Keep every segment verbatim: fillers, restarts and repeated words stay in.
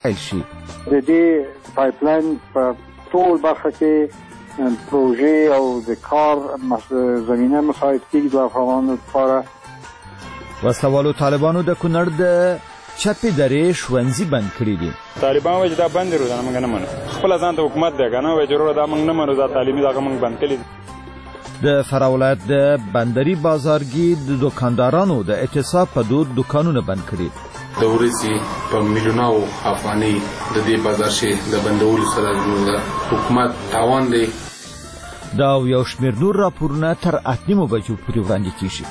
شي. د دې پایپلاین په ټول برخه کې پروژې او د کار زمینه مساعد کیږي د افغانانو لپاره. وسلوالو طالبانو د کونړ د چپې درې ښوونځي بند کړي دي. طالبان وایي دا بند دي دا موږ نه منو. خپل ځان ته حکومت دی کنه وایي ضرور دا موږ نه منو دا تعلیمي دا موږ بند کړي. د فراه ولایت د بندري بازارګي د دکاندارانو د اعتصاب په دود دکانونه بند کړي. د ورسې په میلیونو افغانۍ د دې بازار شي د بندولو سره د حکومت تاوان دی. دا یو شمېر نور راپورونه تر اته نیمو بجو پورې وړاندې کیږي.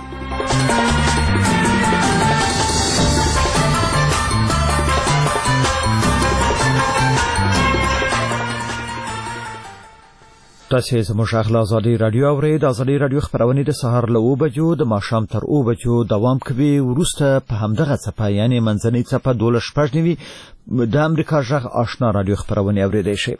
تاسې زموږ غږ له ازادۍ راډیو اورئ. د ازادۍ راډیو خپرونې د سهار له اوه بجو د ماښام تر اوه بجو دوام کوي. وروسته په همدغه څپه یعنې منځنۍ څپه دولس شپږ نوي د امریکا غږ آشنا راډیو خپرونې اورېدی شئ.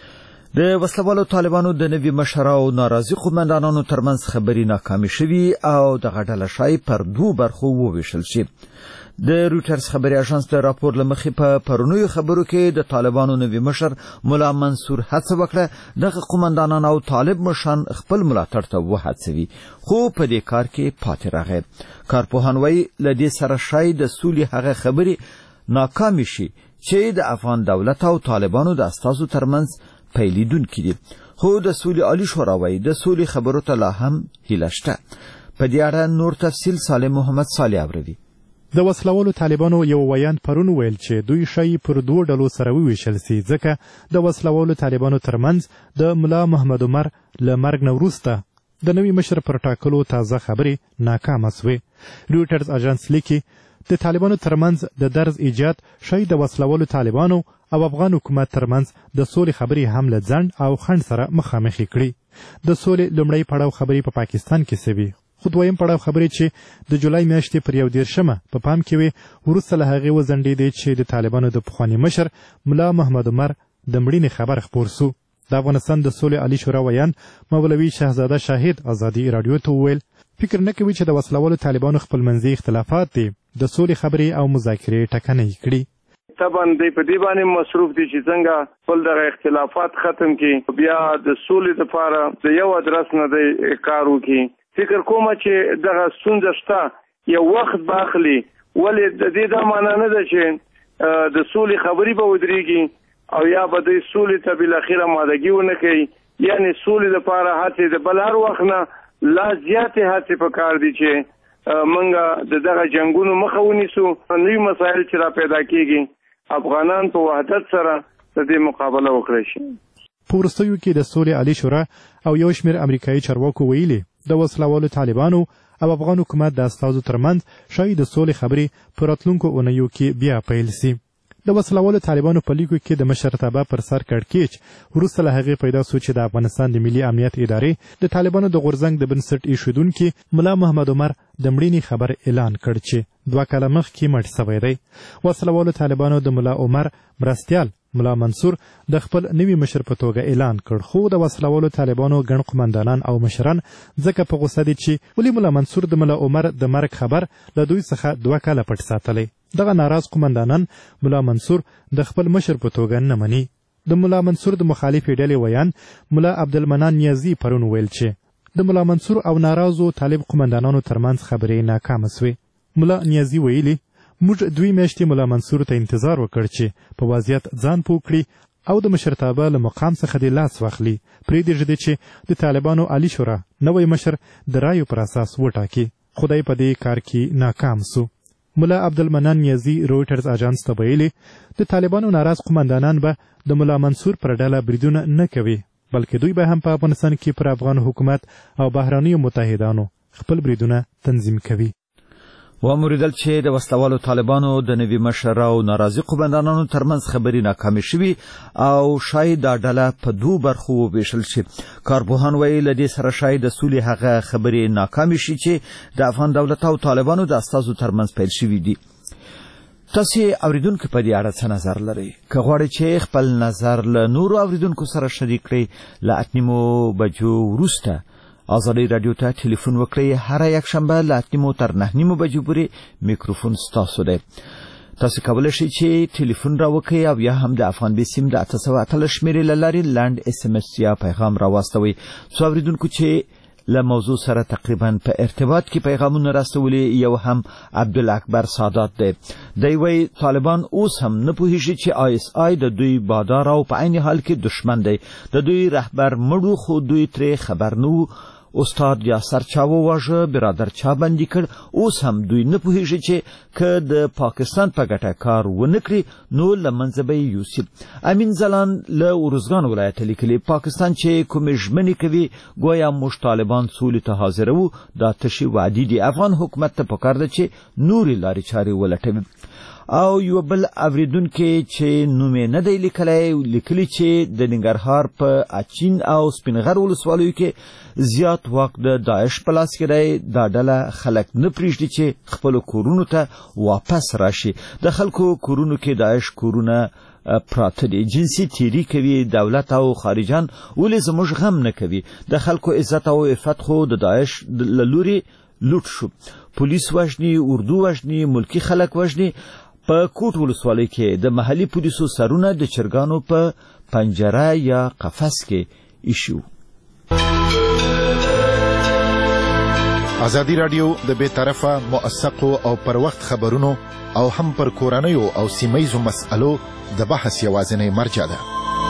د وسلوالو طالبانو د نوي مشر او ناراضي قومندانانو ترمنځ خبرې ناکامې شوي او دغه ډله ښایي پر دوو برخو وویشل شي. د رویټرز خبري اژانس د راپور له مخې په پرونیو خبرو کې د طالبانو نوي مشر ملا منصور هڅه وکړه دغه قومندانان او طالب مشران خپل ملاتړ ته وهڅوي، خو په دې کار کې پاتې راغی. کارپوهان وایي له دې سره شاید د سولې هغه خبرې ناکامې شي چې د افغان دولت او طالبانو د استازو ترمنځ پیلیدونکي دي، خو د سولې عالي شورا وایي د سولې خبرو ته لا هم هیله شته. په دې اړه نور تفصیل سالم محمد صالح اوري. د وسلوالو طالبانو یو ویان پرون ویل چې دوی شای پر دوه ډلو سره وویشل سي، ځکه د وسلوالو طالبانو ترمنځ د ملا محمد عمر له مرګ نه وروسته د نوي مشر پر ټاکلو تازه خبرې ناکامه سوې. رویټرز اژانس لیکي د طالبانو ترمنځ د درز ایجاد شای د وسلوالو طالبانو او افغان حکومت ترمنځ د سولې خبرې هم له ځنډ او خنډ سره مخامخې کړي. د سولې لومړی پړاو خبرې په پا پاکستان کې سوي، خو دویم پړاو خبرې چې د جولای میاشتې پر یو دېرشمه په پام کې وې وروسته له هغې وځنډېدې چې د طالبانو د پخواني مشر ملا محمد عمر د مړینې خبر خپور سو. د افغانستان د سولې عالي شورا ویان مولوي شهزاده شاهد ازادي راډیو ته وویل فکر نه کوي چې د وسلوالو طالبانو خپلمنځي اختلافات دي د سولې خبرې او مذاکرې ټکنۍ کړي. طبعا دی په دې باندې مصروف دي چې څنګه خپل دغه اختلافات ختم کړي، بیا د سولې لپاره د یو ادرس نه دی کار وکړي. فکر کوم چې دغه ستونزه شته یو وخت باخلي، ولې د دې دا معنا نه ده چې د سولې خبرې به ودرېږي او یا به د سولې ته بالاخره مادګي ونه کوي. یعنی سولې لپاره هڅې د بل هر وخت نه لا زیاتې هڅې پکار دي چې منګه د دغه جنگونو مخه ونیسو. نوي مسایل چې را پیدا کیږي افغانان په وحدت سره د دې مقابله وکړي شي. په وروستیو کې د سولې عالي شورا او یو شمېر امریکایي چارواکو ویلي د وسلوالو طالبانو او افغان حکومت د استازو ترمنځ شاید د سولې خبرې په راتلونکو اونیو کې بیا پیل سي. د وسلوالو طالبانو په لیکو کې د مشرتابه پر سر کړکېچ وروسته له هغې پیدا سو چې د افغانستان د ملي امنیت ادارې د طالبانو د غورځنګ د بنسټ ایښودونکي ملا محمد عمر د مړینې خبر اعلان کړ چې دوه کاله مخکې مړ سوی دی. وسلوالو طالبانو د ملا عمر مرستیال ملا منصور د خپل نوي مشر په توګه اعلان کړ، خو د وسلوالو طالبانو ګڼ قومندانان او مشران ځکه په غوسه دي چې ولې ملا منصور د ملا عمر د مرګ خبر له دوی څخه دوه کاله پټ ساتلی. دغه ناراض قومندانان ملا منصور د خپل مشر په توګه نه مني. د ملا منصور د مخالفې ډلې ویان ملا عبدالمنان نیازي پرون ویل چې د ملا منصور او ناراضو طالب قومندانانو ترمنځ خبرې ناکامه سوې. ملا نیازي ویلي موږ دوی میاشتې ملا منصور ته انتظار وکړ چې په وضعیت ځان پوه کړي او د مشرتابه له مقام څخه د لاس واخلي. پرېږدي چې د طالبانو عالي شورا نوی مشر د رایو پر اساس وټاکي. خدای په دې کار کې ناکام سو. ملا عبدالمنان نیازي رویټرز اژانس ته ویلي د طالبانو ناراض قومندانان به د ملا منصور پر ډله بریدونه نه کوي، بلکې دوی به هم په افغانستان کې پر افغان حکومت او بهرانیو متحدانو خپل بریدونه تنظیم کوي. وموریدل چې د وسلوالو طالبانو د نوي مشر او ناراضي قومندانانو ترمنځ خبرې ناکامې شوي او شاید دا ډله په دوو برخو وویشل شي. کارپوهان وایي له دې سره شاید د سولې هغه خبرې ناکامې شي چې د افغان دولت او طالبانو د استازو ترمنځ پیل شوي دي. تاسې اوریدونکو په دې اړه څه نظر لرئ؟ که غواړئ چې خپل نظر له نورو اوریدونکو سره شریک کړئ له اته نیمو بجو وروسته ازادي رادیو ته ټلیفون وکړئ. هر یک شنبه له اته نیمو تر نه نیمو بجو پورې میکروفون ستاسو دی. تاسو کولی شئ چې ټلیفون راوکړئ او یا هم د افغان بي سیم د اته سوه اتلس شمېرې له لارې لنډ اس ام اس یا پیغام راواستوئ. څو اورېدونکو چې له موضوع سره تقریبا په ارتباط کې پیغامونه راستولي یو هم عبدالاکبر سادات دی. دی وایي طالبان اوس هم نه پوهېږي چې آی اس آی د دوی بادار او په عین حال کې دشمن دی. د دوی رهبر مړو خو دوی ترې خبر نه وو. استاد یاسر چا وواژه، برادر چا بندي کړ. اوس هم دوی نه پوهېږي چې که د پاکستان په ګټه کار ونه کړي نو له منځه به یې یوسي. امین ځلان له ارزګان ولایته لیکلي پاکستان چې کومې ژمنې کوي ګویا موږ طالبان سولې ته حاضروو، دا تشې وعدې دي. افغان حکومت ته پکار ده چې نورې لارې چارې ولټوي. او یو بل اوریدونکي چې نوم یې نه دی لیکلی لیکلي چې د ننګرهار په اچین او سپینغر ولسوالیو کې زیات واک د داعش په لاس کې دی. دا ډله خلک نه پرېږدي چې خپلو کورونو ته واپس راشي. د خلکو کورونو کې داعش کورونه پراته دي. جنسي تیری کوي. دولت او خارجان ولې زموږ غم نه کوي؟ د خلکو عزت او عفت خو د داعش له لوري لوټ شو. پولیس وژني، اردو وژني، ملکی خلک وژني. په کوټ ولسوالۍ کې د محلي پولیسو سرونه د چرګانو په پنجره یا قفس کې ایښي. ازادي راډیو د بې طرفه موثقو او پر وخت خبرونو او هم پر کورنیو او سیمهیزو مسألو د بحث یوازینی مرجع ده.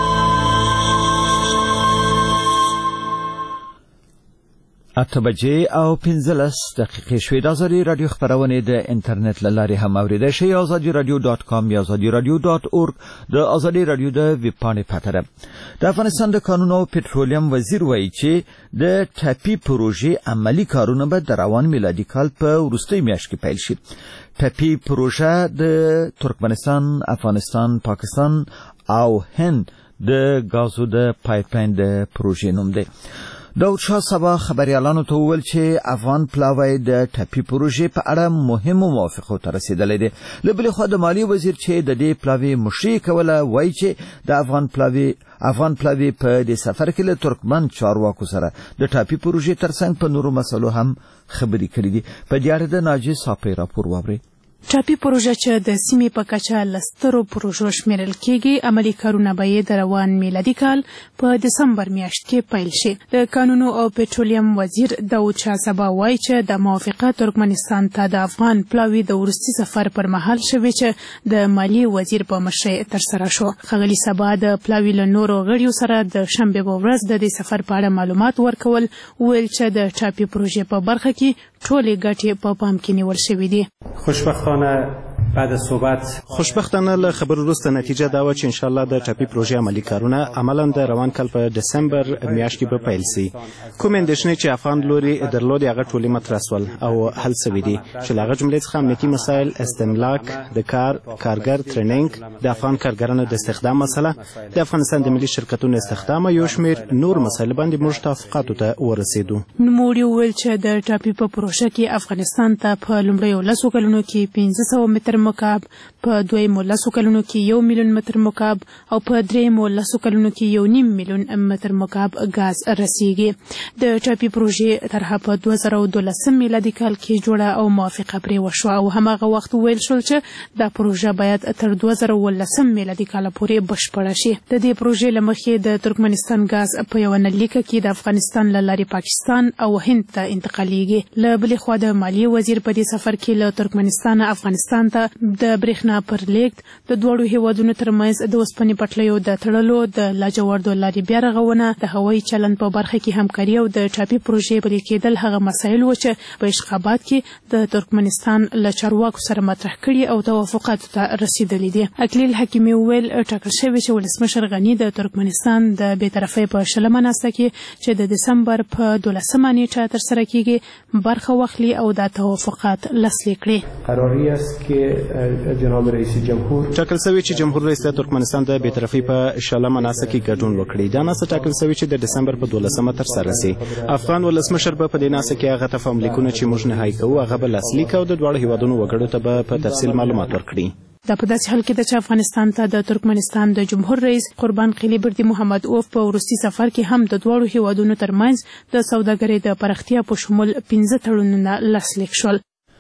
اته بجې او پنځلس دقیقې شوې. د ازادي راډیو خپرونې د انټرنیټ له لارې هم اورېدای شئ. ازادي راډیو ډاټ کام یا ازادي راډیو ډاټ اورګ د ازادي راډیو د ویب پاڼې پته ده. د افغانستان د کانونو او پټرولیم وزیر وایي چې د ټاپي پروژې عملي کارونه به د روان میلادي کال په وروستۍ میاشت کې پیل شي. ټاپي پروژه د ترکمنستان، افغانستان، پاکستان او هند د غازو د پایپلاین د پروژې نوم دی. داود شاه سبا خبريالانو ته وویل چې افغان پلاوی د ټاپي پروژې په اړه مهمو موافقو ته رسیدلی دی. له بلې خوا د مالیې وزیر چې د دې پلاوی مشري کوله وایي چې د افغان پلاوی افغان پلاوی په دې سفر کې له ترکمن چارواکو سره د ټاپي پروژې ترڅنګ په نورو مسلو هم خبرې کړې دي. په دې اړه د ناجي صافی راپور واورئ. ټاپي پروژه چې د سیمې په کچه لسترو پروژو شمیرل کېږي، عملي کارونه به یې د روان میلادي کال په دسمبر میاشت کې پیل شي. د کانونو او پټرولیم وزیر داود شاه سبا وایي چې د موافقه ترکمنستان ته د افغان پلاوی د وروستي سفر پر مهال شوې چې د مالیې وزیر په مشرۍ ترسره شو. ښاغلي سبا د پلاوی له نورو غړیو سره د شنبې په ورځ د دې سفر په اړه معلومات ورکول. ویل چې د ټاپي پروژې په برخه کې ټولې ګټې په پام کې نیول شوې دي. خوشبختانه بعد از صحبت خوشبختانه له خبرو وروسته نتیجه دا و چې ان شاء الله د ټاپي پروژې عملي کارونه عملاً د روان کال په دسمبر میاشت کې به پیل شي. کوم اندېښنې چې افغان لوري درلودې هغه ټولې مطرح شول او حل شوي دي چې له هغه جملې څخه امنیتي مسایل، استملاک د کار، کارګر ټریننګ، د افغان کارګرانو د استخدام مسله، د افغانستان د ملي شرکتونو استخدام او یو شمېر نور مسایل باندې موږ توافقاتو ته ورسېدو. نوموړي وویل چې د ټاپي په پروژه کې افغانستان ته په لومړیو لسو کلونو کې پنځه سوه متر مکعب، په دویمو لسو کلونو کې یو میلیون متر مکعب او په دریمو لسو کلونو کې یو نیم میلیون متر مکعب غاز رسیږي. د ټاپي پروژې طرحه په دوه زره دولسم میلادي کال کې جوړه او موافقه پرې وشوه او هماغه وخت ویل شول چې دا پروژه باید تر دوه زره اوولسم میلادي کال پورې بشپړه شي. د دې پروژې له مخې د ترکمنستان غاز په یوه نلیکه کې د افغانستان له لارې پاکستان او هند ته انتقالیږي. له بلې خوا د مالیې وزیر په دې سفر کې له ترکمنستان افغانستان ته د برېښنا پر لیږد، د دواړو هیوادونو ترمنځ د اوسپنې پټلیو د تړلو، د لاجوردو لارې بیا رغونه، د هوایي چلند په برخه کې همکاري او د ټاپي پروژې پلي کېدل هغه مسایل و چې په اشخابات کې د ترکمنستان له چارواکو سره مطرح کړي او توافقاتو ته رسیدلي دي. اکلیل حکیمي وویل ټاکل شوی چې ولسمشر غني د ترکمنستان د بې طرفۍ په شلمه ناسته کې چې د دسمبر په دولسمه نیټه ترسره کېږي برخه واخلي او دا توافقات لاسلیک کړي. قراری است که جناب رئیس جمهور ټاکل شوی چې جمهور رئیس د ترکمنستان د بې طرفۍ په شلمه ناسته کې ګډون وکړي. دا ناسته ټاکل شوی چې د دسمبر په دولسمه ترسره شي. افغان ولسمشر به په دې ناسته کې هغه تفاهم لیکونه چې موږ نهایی کوو هغه به لاسلیک او د دواړو هیوادونو وګړو ته به په تفصیل معلومات ورکړي. دا په داسې حال کې ده چې افغانستان ته د ترکمنستان د جمهور رئیس قربان قلی بردي محمد اوف په وروستي سفر کې هم د دواړو هیوادونو ترمنځ د سوداګرۍ د پراختیا په شمول پنځه تړونونه لاسلیک شول.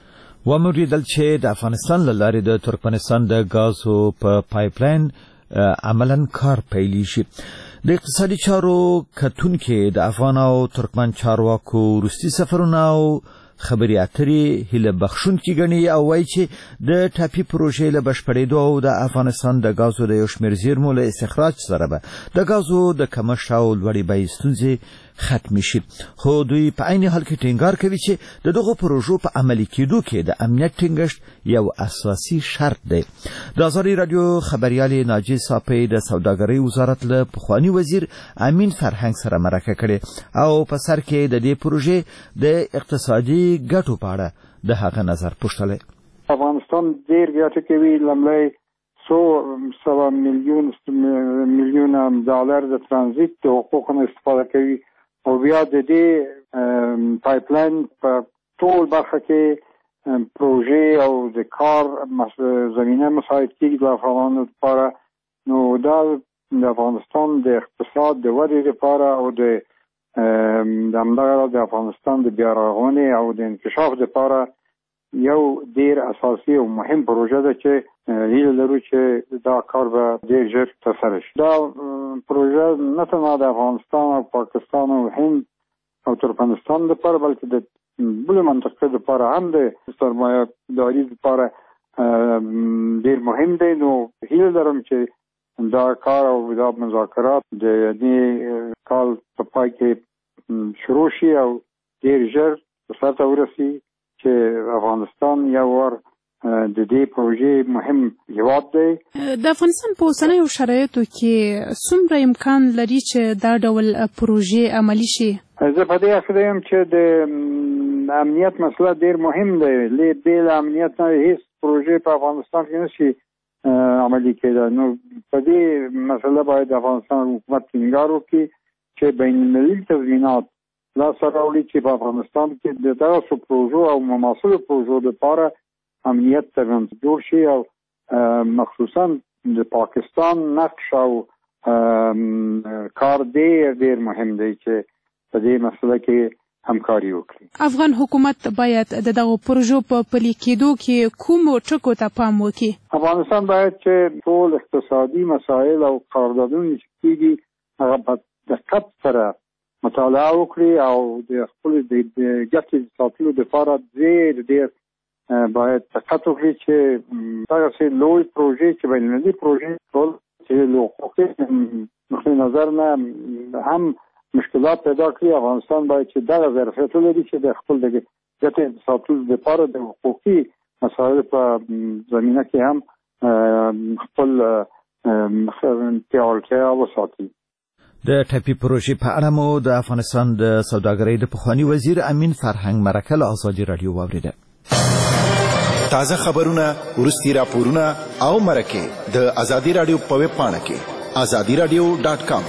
وموریدل چې د افغانستان له لارې د ترکمنستان د غازو په پایپلاین عملاً کار پیلی شي. د اقتصادي چارو کتونکو د افغان او ترکمن چارواکو وروستي سفرونه او خبري اترې هله بخښونکي ګڼي او وایي چې د ټاپي پروژې له بشپړېدو او د افغانستان د غازو د یو شمېر زیرمو له استخراج سره به د غازو د کمښت او لوړې بیې ستونزې ختم شي. خو دوی په عین حال کې ټینګار کوي چې د دغو پروژو په عملي کېدو کې د امنیت ټینګښت یو اساسي شرط دی. د ازادي راډیو خبريال ناجي صافي د سوداګرۍ وزارت له پخوانی وزیر امین فرهنګ سره مرکه کړې او په سر کې د دې پروژې د اقتصادي ګټو په اړه د هغه نظر پوښتلی. افغانستان ډېر ګټه کوي. لومړی څو سوه میلیون میلیونه ډالر د ترانزیت د حقوقو استفاده کوي او بیا د دې پایپلاین په ټول برخه کې پروژې او د کار زمینه مساعد کیږي د افغانانو لپاره. نو دا د افغانستان د اقتصاد د ودې لپاره او د د همدغه د افغانستان د بیا رغونې او د انکشاف لپاره یو ډیر اساسي او مهم پروژه ده چې هیله لرو چې دا کار به ډیر ژر ترسره شي. دا پروژه نه تنها د افغانستان او پاکستان او هند او ترکمنستان لپاره بلکې د بلې منطقې لپاره هم د سرمایه داري لپاره ډیر مهم دی. نو هیله لرم چې دا کار او دا مذاکرات د دې کال په پای کې شروع شي او ډیر ژر سر ته ورسي چې افغانستان یو ور د دې پروژې مهم هیواد دی. د افغانستان په اوسنیو شرایطو کې څومره امکان لري چې دا ډول پروژې عملي شي؟ زه په دې اخته یم چې د امنیت مسله ډیر مهم دی. بې له امنیت نه هیڅ پروژې په افغانستان کې نشي عملي کېدای. نو په دې مسله باید د افغانستان حکومت ټینګار وکړي چې بین المللي تضمینات لا سره راوړي چې په افغانستان کې د دغسو پروژو او مماثلو پروژو لپاره امنیت ترمنځ جوړ شي او مخصوصا د پاکستان نقش او کار ډېر ډېر مهم دی چې په دې مسله کې همکاري وکړي. افغان حکومت باید د دغو پروژو په پلي کېدو کې کومو ټکو ته پام وکړي؟ افغانستان باید چې ټول اقتصادي مسایل او قراردادونه چې کېږي هغه په دقت سره مطالعه وکړي او د خپل د ګټې ساتلو لپاره ډېر ډېر باید دقت وکړي چې دغسې لوی پروژې چې بین المللي پروژې ټول چې له حقوقي نقطې نظر نه هم مشکلات پیدا کړي. افغانستان باید چې دغه ظرفیت ولري چې د خپل د ګټې ساتلو لپاره د حقوقي مسایلو په زمینه کې هم خپل پیاوړتیا وساتي. د ټاپي پروژې په اړه مو د افغانستان د سوداګرۍ د پخوانی وزیر امین فرهنګ مرکه له ازادي راډیو واوریده. تازه خبرونه، ورستي راپورونه او مرکه د ازادي راډیو په ویب پاڼه کې ازادي راډیو ډاټ کام.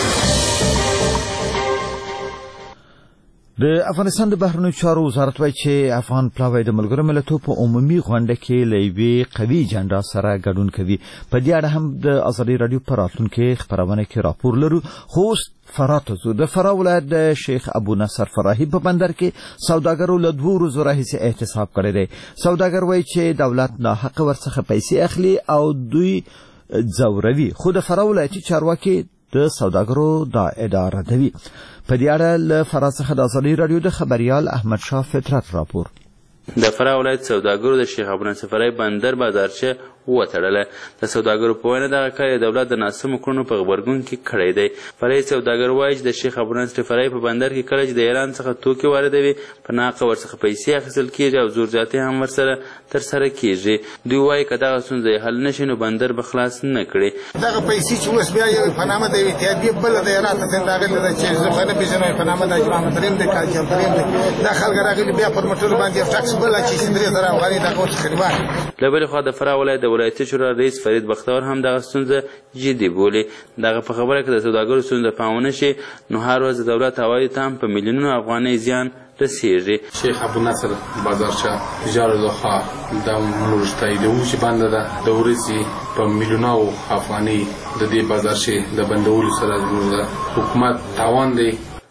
د افغانستان د بهرنیو چارو وزارت وايي چې افغان پلاوی د ملګرو ملتونو په عمومي غونډه کې له یوې قوي اجنډا سره ګډون کوي. په دې اړه هم د ازادي راډیو په راتلونکي خبرونه کې راپور لرو. خو فرات زو د فراه ولایت د شیخ ابو نصر فراهی په بندر کې سوداګرو له دوه ورځو راهیسې احتساب کړی دی. سوداګر وايي چې دولت ناحقه ورڅخه پیسې اخلي او دوی ځوروي. خو د فراه ولایتي چارواکي د سوداګرو دا ادعا ردوي. په دې اړه له فراه څخه د ازادي راډیو د خبريال احمد شاه فطرت راپور. د فراه ولایت سوداګرو د شیخ ابو نصر فراهی بندر بازارچه وتړله. د سوداګرو په وینا دغه کار د دولت د ناسمو کړنو په غبرګون کې کړی دی. فرهی سوداګر وایي چې د شیخ ابو نصر فراهی په بندر کې کله چې د ایران څخه توکي واردوي په ناحقه ورڅخه پیسې اخیستل کېږي او زور زیاتي هم ورسره ترسره کېږي. دوی وایي که دغه ستونزه حل نشي نو بندر به خلاص نه کړي. دغه پیسې چې اوس بیا یو په نامه د اتحادیې بله د ایران ته راغلې ده چې زه خو نه پېژنم په نامه د اجماع متریم دی کاجي متریم دی. دا خلک راغلي بیا پر موټرو باندې ټاکس بل اچوي چې درې زره افغانۍ دغه ورڅخه ریبان. له بلې خوا د فراه ولایت د ولایتي شورا رئیس فرید بختیار هم دغه ستونزه جدي بولي. دغه په خبره کې د سوداګرو ستونزه پام ونه شي نو هر ورځ د دولت عوایدو ته هم په میلیونونو افغانۍ زیان رسیږي. شیخ ابو نصر بازارچه تجارت لخوا د موږ تاییدوو چې بنده ده د ورځې په میلیونونو افغانۍ د دې بازارچه د بندولو سره د حکومت تاوان دی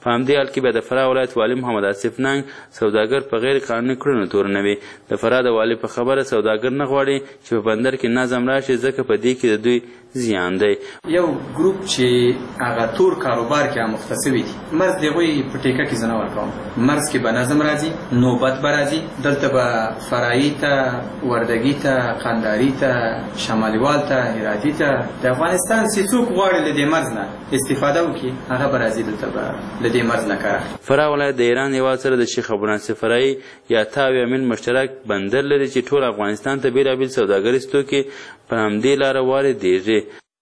په همدې حال کې بیا د فراه ولایت والي محمد آصف ننګ سوداګر په غیر قانوني کړنو تورنوي. د فراه د والي په خبره سوداګر نه غواړي چې په بندر کې نظم راشي ځکه په دې کې د دوی زیان دی. یو ګروپ چې هغه تور کاروبار کې مختص وي مرز دی غوي په ټیکه کې زنه ورکوم مرز کې به نظم راځي نوبت به راځي دلته به فرایي ته وردګي ته قنداري ته شمالوال ته هراتي ته د افغانستان سیڅوک غواړي له دې مرز نه استفاده وکړي هغه به راځي دلته به له دې مرز نه کار اخلي. فراه ولایت د ایران هیواد سره د شیخ ابوناصر فرایي یا تاو یمن مشترک بندر لري چې ټول افغانستان ته بیلابیل سوداګریز توکي په همدې لاره واردېږي.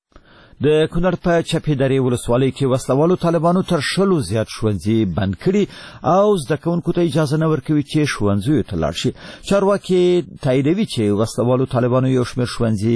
د کونړ په چپې درې ولسوالۍ کې وسلوالو طالبانو تر شلو زیات ښوونځي بند کړي او زده کوونکو ته اجازه نه ورکوي چې ښوونځیو ته لاړ شي. چارواکي تاییدوي چې وسلوالو طالبانو یو شمېر ښوونځي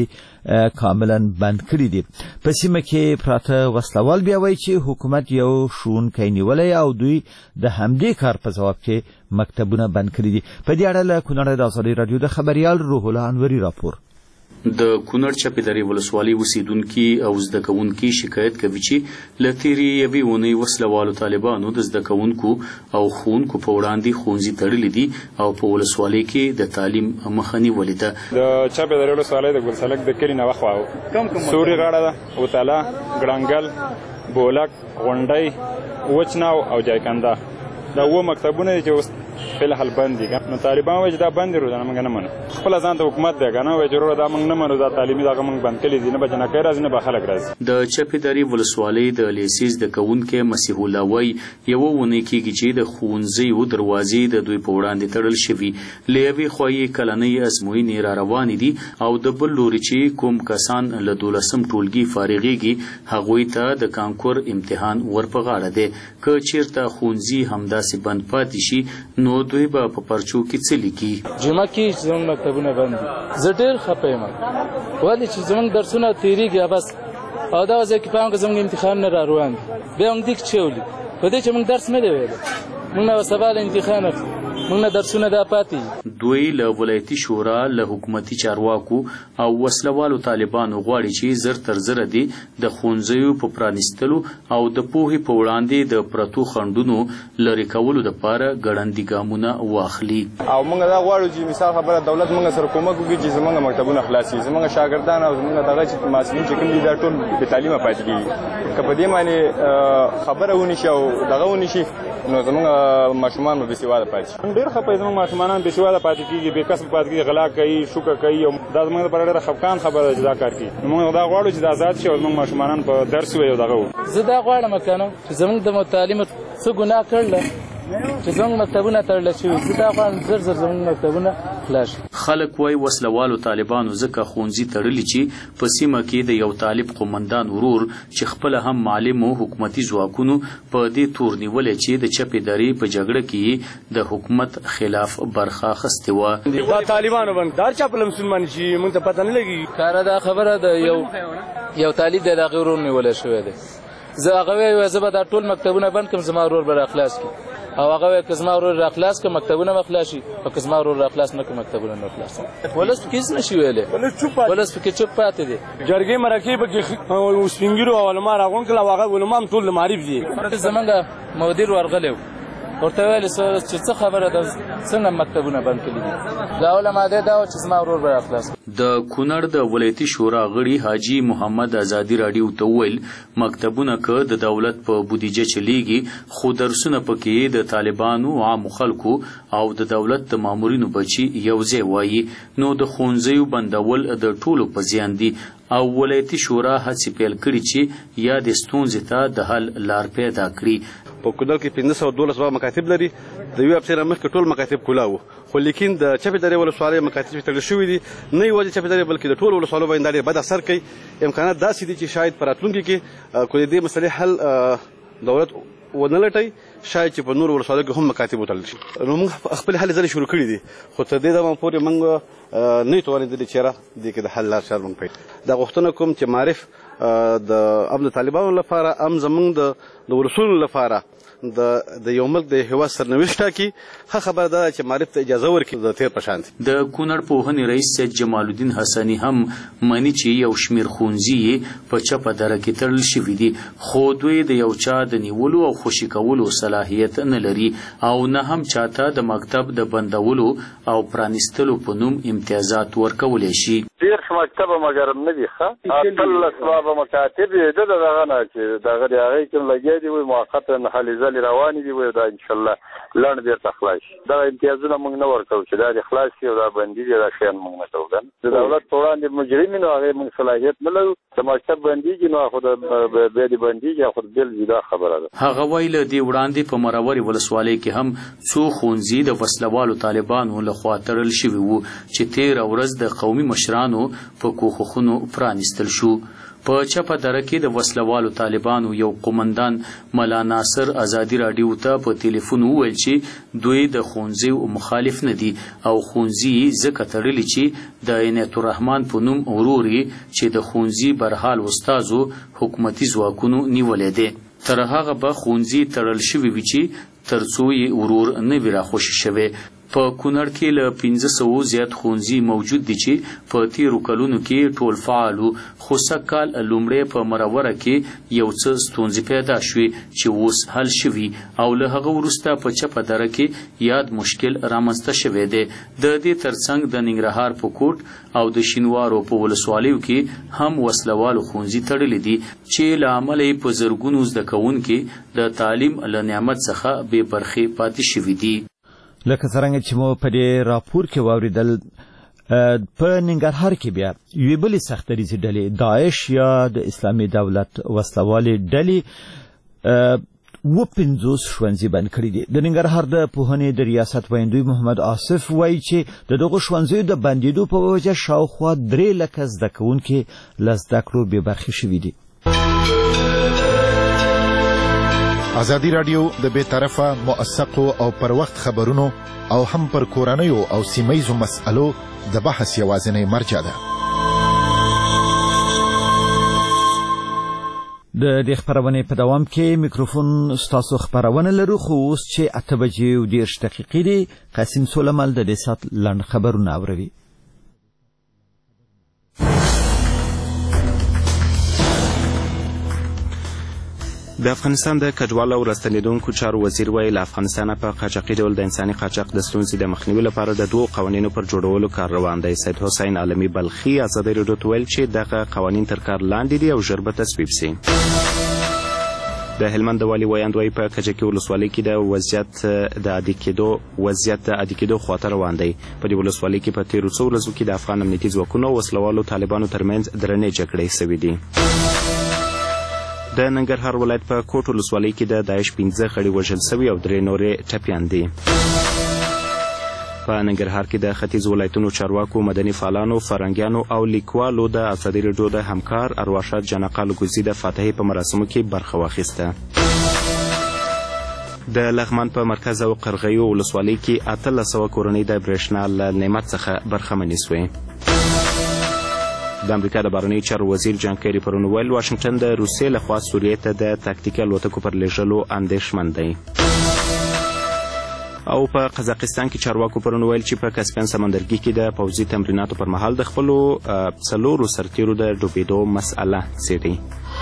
کاملا بند کړي دي. په سیمه کې پراته وسلوال بیا وایي چې حکومت یو ښوونکی نیولی او دوی د همدې کار په ځواب کې مکتبونه بند کړي دي. په دې اړه له کونړ د ازادۍ راډیو د خبریال روح الله انوري راپور. د کونړ چپې درې ولسوالۍ اوسیدونکي او زده کوونکي شکایت کوي چې له تېرې یوې اونۍ وسلوالو طالبانو د زده کوونکو او ښوونکو په وړاندې ښوونځي تړلي دي او په ولسوالۍ کې د تعلیم مخه نیولې ده. د چپې درې ولسوالۍ د ګلسلک د کلي نه وخوا سوري غاړه ده وتاله ګړنګل بولک غونډۍ وچناو او جایکنده دا اووه مکتبونه دي چې اوس فلحال بند دي. نو طالبان وایي چې دا بند دي روزانه موږ نه منو خپله ځان ته حکومت دی که نه وایي چې وروره دا موږ نه منو دا تعلیمي دغه موږ بند کړي دي نه به جنکۍ راځي نه به خلک راځي. د چپې درې ولسوالۍ د لیسې زده کوونکی مسیح الله وایي یوه اونۍ کېږي چې د ښوونځیو دروازې د دوی په وړاندې تړل شوي. له یوې خوا یې کلنۍ ازموینې را روانې دي او د بل لوري چې کوم کسان له دولسم ټولګي فارغېږي هغوی ته د کانکور امتحان ور په غاړه دی. که چېرته ښوونځي همداسې بند پاتې شي نو دوی به په پرچو کې څه لیکي. جمعه کې زموږ مکتبونه بند دي. زه ډېر خفه یم ولې چې زموږ درسونه تېرېږي بس او دغه ځای کې پام که زموږ امتحانونه را روان دي بیا موږ دې چې ولي په دې چې موږ درس نه دی ویلی موږ نه به سبا له امتحان اخلو موږ نه درسونه دا پاتې دوی له ولایتي شورا له حکومتي چارواکو او وسلوالو طالبانو غواړي چې زر تر زره دي د ښوونځیو په پرانیستلو او د پوهې په وړاندې د پرتو خنډونو لرې کولو دپاره ګړندي ګامونه واخلي. او موږ دا غواړو چې مثال خبره دولت موږ سره کومک وکړي چې زموږ مکتبونه خلاص شي زموږ شاګردان او زموږ دغه چې محصلین چې کوم دي دا ټول بې تعلیمه پاتې کېږي. که په دې باندې خبره ونشي او دغه ونشي نو زموږ ماشومان به بېسواده پاتې شي. ډېر خفه زموږ ماشومان بېسواده پاتې کېږي بې کسب پاتې کېږي غلا کوي شوکه کوي او دا زموږ لپاره ډېره خفګان خبره ده چې دا کار کوي. نو موږ دا غواړو چې دا آزاد شي او زموږ ماشومانان په درس ووایي او دغه وکړي. زه دا غواړم که نه چې زموږ د متعلمو څه ګناه کړله چې زموږ مکتبونه تړله شوي زه دا غواړم زر زر زموږ مکتبونه خلاص شي. خلک وایي وسلوالو طالبانو ځکه ښوونځي تړلي چې په سیمه کې د یو طالب قومندان ورور چې خپله هم معلم و حکومتي ځواکونو په دې تور نیولی چې د چپې درې په جګړه کې د حکومت خلاف برخه اخیستې وه. دا طالبانو باندې دا چا په مسلمان شي موږ ته پته نه لګي. کاره دا خبره د یو یو طالب دی د هغې ورور نیولی شوی دی. زه هغه وایي زه به دا ټول مکتبونه بند کړم زما ورور به راخلاص کړي او هغه وایي که زما ورور راخلاص کړه مکتبونه به خلاص شي او که زما ورور راخلاص نه کړه مکتبونه نه خلاص شي. ولس پکې هېڅ نه شي ویلی ولس پکې چوپ پاتې دی. جرګې مرکې پکې سپین ږیرو او علما راغونډ کړل او هغه علما هم ټول د معارف دي. زمونږ مدیر ورغلی و ورته ویلې چې څه خبره ده څنګه مکتبونه بند کړي دي. دا علما دی دا و چې زما ورور به راخلاص کړي. د کونړ د ولایتي شورا غړي حاجي محمد ازادي راډیو ته وویل مکتبونه که د دولت په بودیجه چلیږي خو درسونه پکې د طالبانو عامو خلکو او د دولت د مامورینو بچي یو ځای وایي نو د ښوونځیو بندول د ټولو په زیان دي او ولایتي شورا هڅې پیل کړي چې یا د ستونزې ته د حل لار پیدا کړي. په کونړ کې پنځه سوه دولس مکاتب لري د یوې هفتې نه مخکې ټول مکاتب کلا وو خو لیکن د چپې درې ولسوالۍ مکاتب چې تړل شوي دي نه یوازې چپې درې بلکې د ټولو ولسوالو باندې دا ډېر بد اثر کوي. امکانات داسې دي چې شاید په راتلونکي کې که د دې مسلې حل دولت ونه لټوي شاید چې په نورو ولسوالیو کې هم مکاتب وتړل شي. نو موږ خپلې هلې ځلې شروع کړي دي خو تر دې دمه پورې موږ نه یو توانېدلي چې یاره دې کې د حل لار چار موږ پیدا. دا غوښتنه کوم چې معارف د ام د طالبانو لپاره ام زمونږ د ولسونو لپاره د د یو ملک د هیواد سرنوشت ټاکي. ښه خبره ده چې معرف ته اجازه ورکړي د تیر په شان. د کونړ پوهنې رئیس سید جمال الدین حسني هم مني چې یو شمېر ښوونځي په چپه دره کې تړل شوي دي، خو دوی د یو چا د نیولو او خوشي کولو صلاحیت نه لري او نه هم چاته د مکتب د بندولو او پرانیستلو په نوم امتیازات ورکولی شي. ډېر مکتبه مګر نه دي ښه اتلس بابه مکاتب یې ده دغه نه چې دغه د هغې کوم لګیا دي وایي موقته حلې ځلې روانې دي وایي دا انشاءالله لنډ بېرته خلاص شي. دغه امتیازونه موږ نه ورکوو چې دا د خلاص شي او دا بندي دي دا شیان موږ نه کوو. د دولت په وړاندې مجرم نو هغې موږ صلاحیت نه لرو. د مکتب بندېږي نو خو بیا دې بندېږي خو بېل جدا خبره ده. هغه وایي له دې وړاندې په مرورې ولسوالۍ کې هم څو ښوونځي د وسلوالو طالبانو لخوا تړل شوي وو چې تېره ورځ د قومي مشرانو په کوښښونو پرانیستل شو. په چپه دره کې د وسلوالو طالبانو یو قومندان ملا ناصر ازادي راډیو ته په ټلیفون وویل چې دوی د ښوونځیو مخالف نه دي او ښوونځي ځکه تړلي چې د عنایت الرحمن په نوم ورور چې د ښوونځي برحال استازو حکومتي ځواکونو نیولی دی. تر هغه به ښوونځي تړل شوي وي چې تر څو یې ورور نه وي راخوشي شوی. په کونړ کې له پنځه سوو زیات ښوونځي موجود دي چې په تیرو کلونو کې ټول فعالو، خو سږ کال لومړی په مروره کې یو څه ستونزې پیدا شوې چې اوس حل شوي او له هغه وروسته په چپه دره کې یاد مشکل رامنځته شوی دی. د دې ترڅنګ د ننګرهار په کوټ او د شینوارو په ولسوالیو کې هم وسلوالو ښوونځي تړلي دي چې له امله یې په زرګونو زده کوونکي د تعلیم له نعمت څخه بې برخې پاتې شوي دي. لکه څرنګه چې مو په دې راپور کې واوریدل، په ننګرهار کې بیا یوې بلې سختدریزې ډلې داعش یا د اسلامي دولت وسلوالې ډلې اووه پنځوس ښوونځي بند کړي دي. د ننګرهار د پوهنې د ریاست ویندوی محمد آصف وایي چې د دغو ښوونځیو د بندېدو په وجه شاوخوا درې لکه زده کوونکي له زده کړو بې برخې شوي دي. ازادي راډیو د بې طرفه موثقو او پر وخت خبرونو او هم پر کورنیو او سیمهیزو مسألو د بحث یوازینۍ مرجع ده. د دې خبرونې په دوام کې میکروفون ستاسو خبرونه لرو، خو اوس چې اته بجې او دېرش دقیقې دي قاسم سولمل د دې ساعت لنډ خبرونه اوري. د افغانستان د کډوالو او راستنېدونکو چارو وزیر وایي له افغانستانه په قاچاقي ډول د انساني قاچاق د ستونزې د مخنیوي لپاره د دوو قوانینو پر جوړولو کار روان دی. سید حسین عالمي بلخي ازادي راډیو ته ویل چې دغه قوانین تر کار لاندې دي او ژر به تصویب سي. د هلمند د والي ویاند وایي په کجکي ولسوالۍ کې د وضعیت د عادي کېدو وضعیت د عادي کېدو خواته روان دی. په دې ولسوالۍ کې په تېرو څو ورځو کې د افغان امنیتي ځواکونو او وسلوالو طالبانو ترمنځ درنې جګړې سوي دي. د ننګرهار ولایت په کوټ ولسوالۍ کې د داعش پنځه غړي وژل سوي او درې نورې ټپیان دي. په ننګرهار کې د ختیځ ولایتونو چارواکو، مدني فعالانو، فرهنګیانو او لیکوالو د ازادي راډیو د همکار ارواښاد جانقا لوګوزي د فاتحې په مراسمو کې برخه واخیسته. د لغمان په مرکز او قرغیو ولسوالۍ کې اتلس سوه کورنۍ د برېښنا له نعمت څخه برخمنې سوې. د امریکا د بهرنیو چارو وزیر جان کیری پرون ویل واشنګټن د روسیې لخوا سوریې ته د تاکتیکي الوتکو پر لیږلو اندېښمن دی. او په قزاقستان کې چارواکو پرون ویل چې په کسپین سمندرګي کې د پوځي تمریناتو پر مهال د خپلو څلورو سرتیرو د ډوبېدو مسئله څېړي.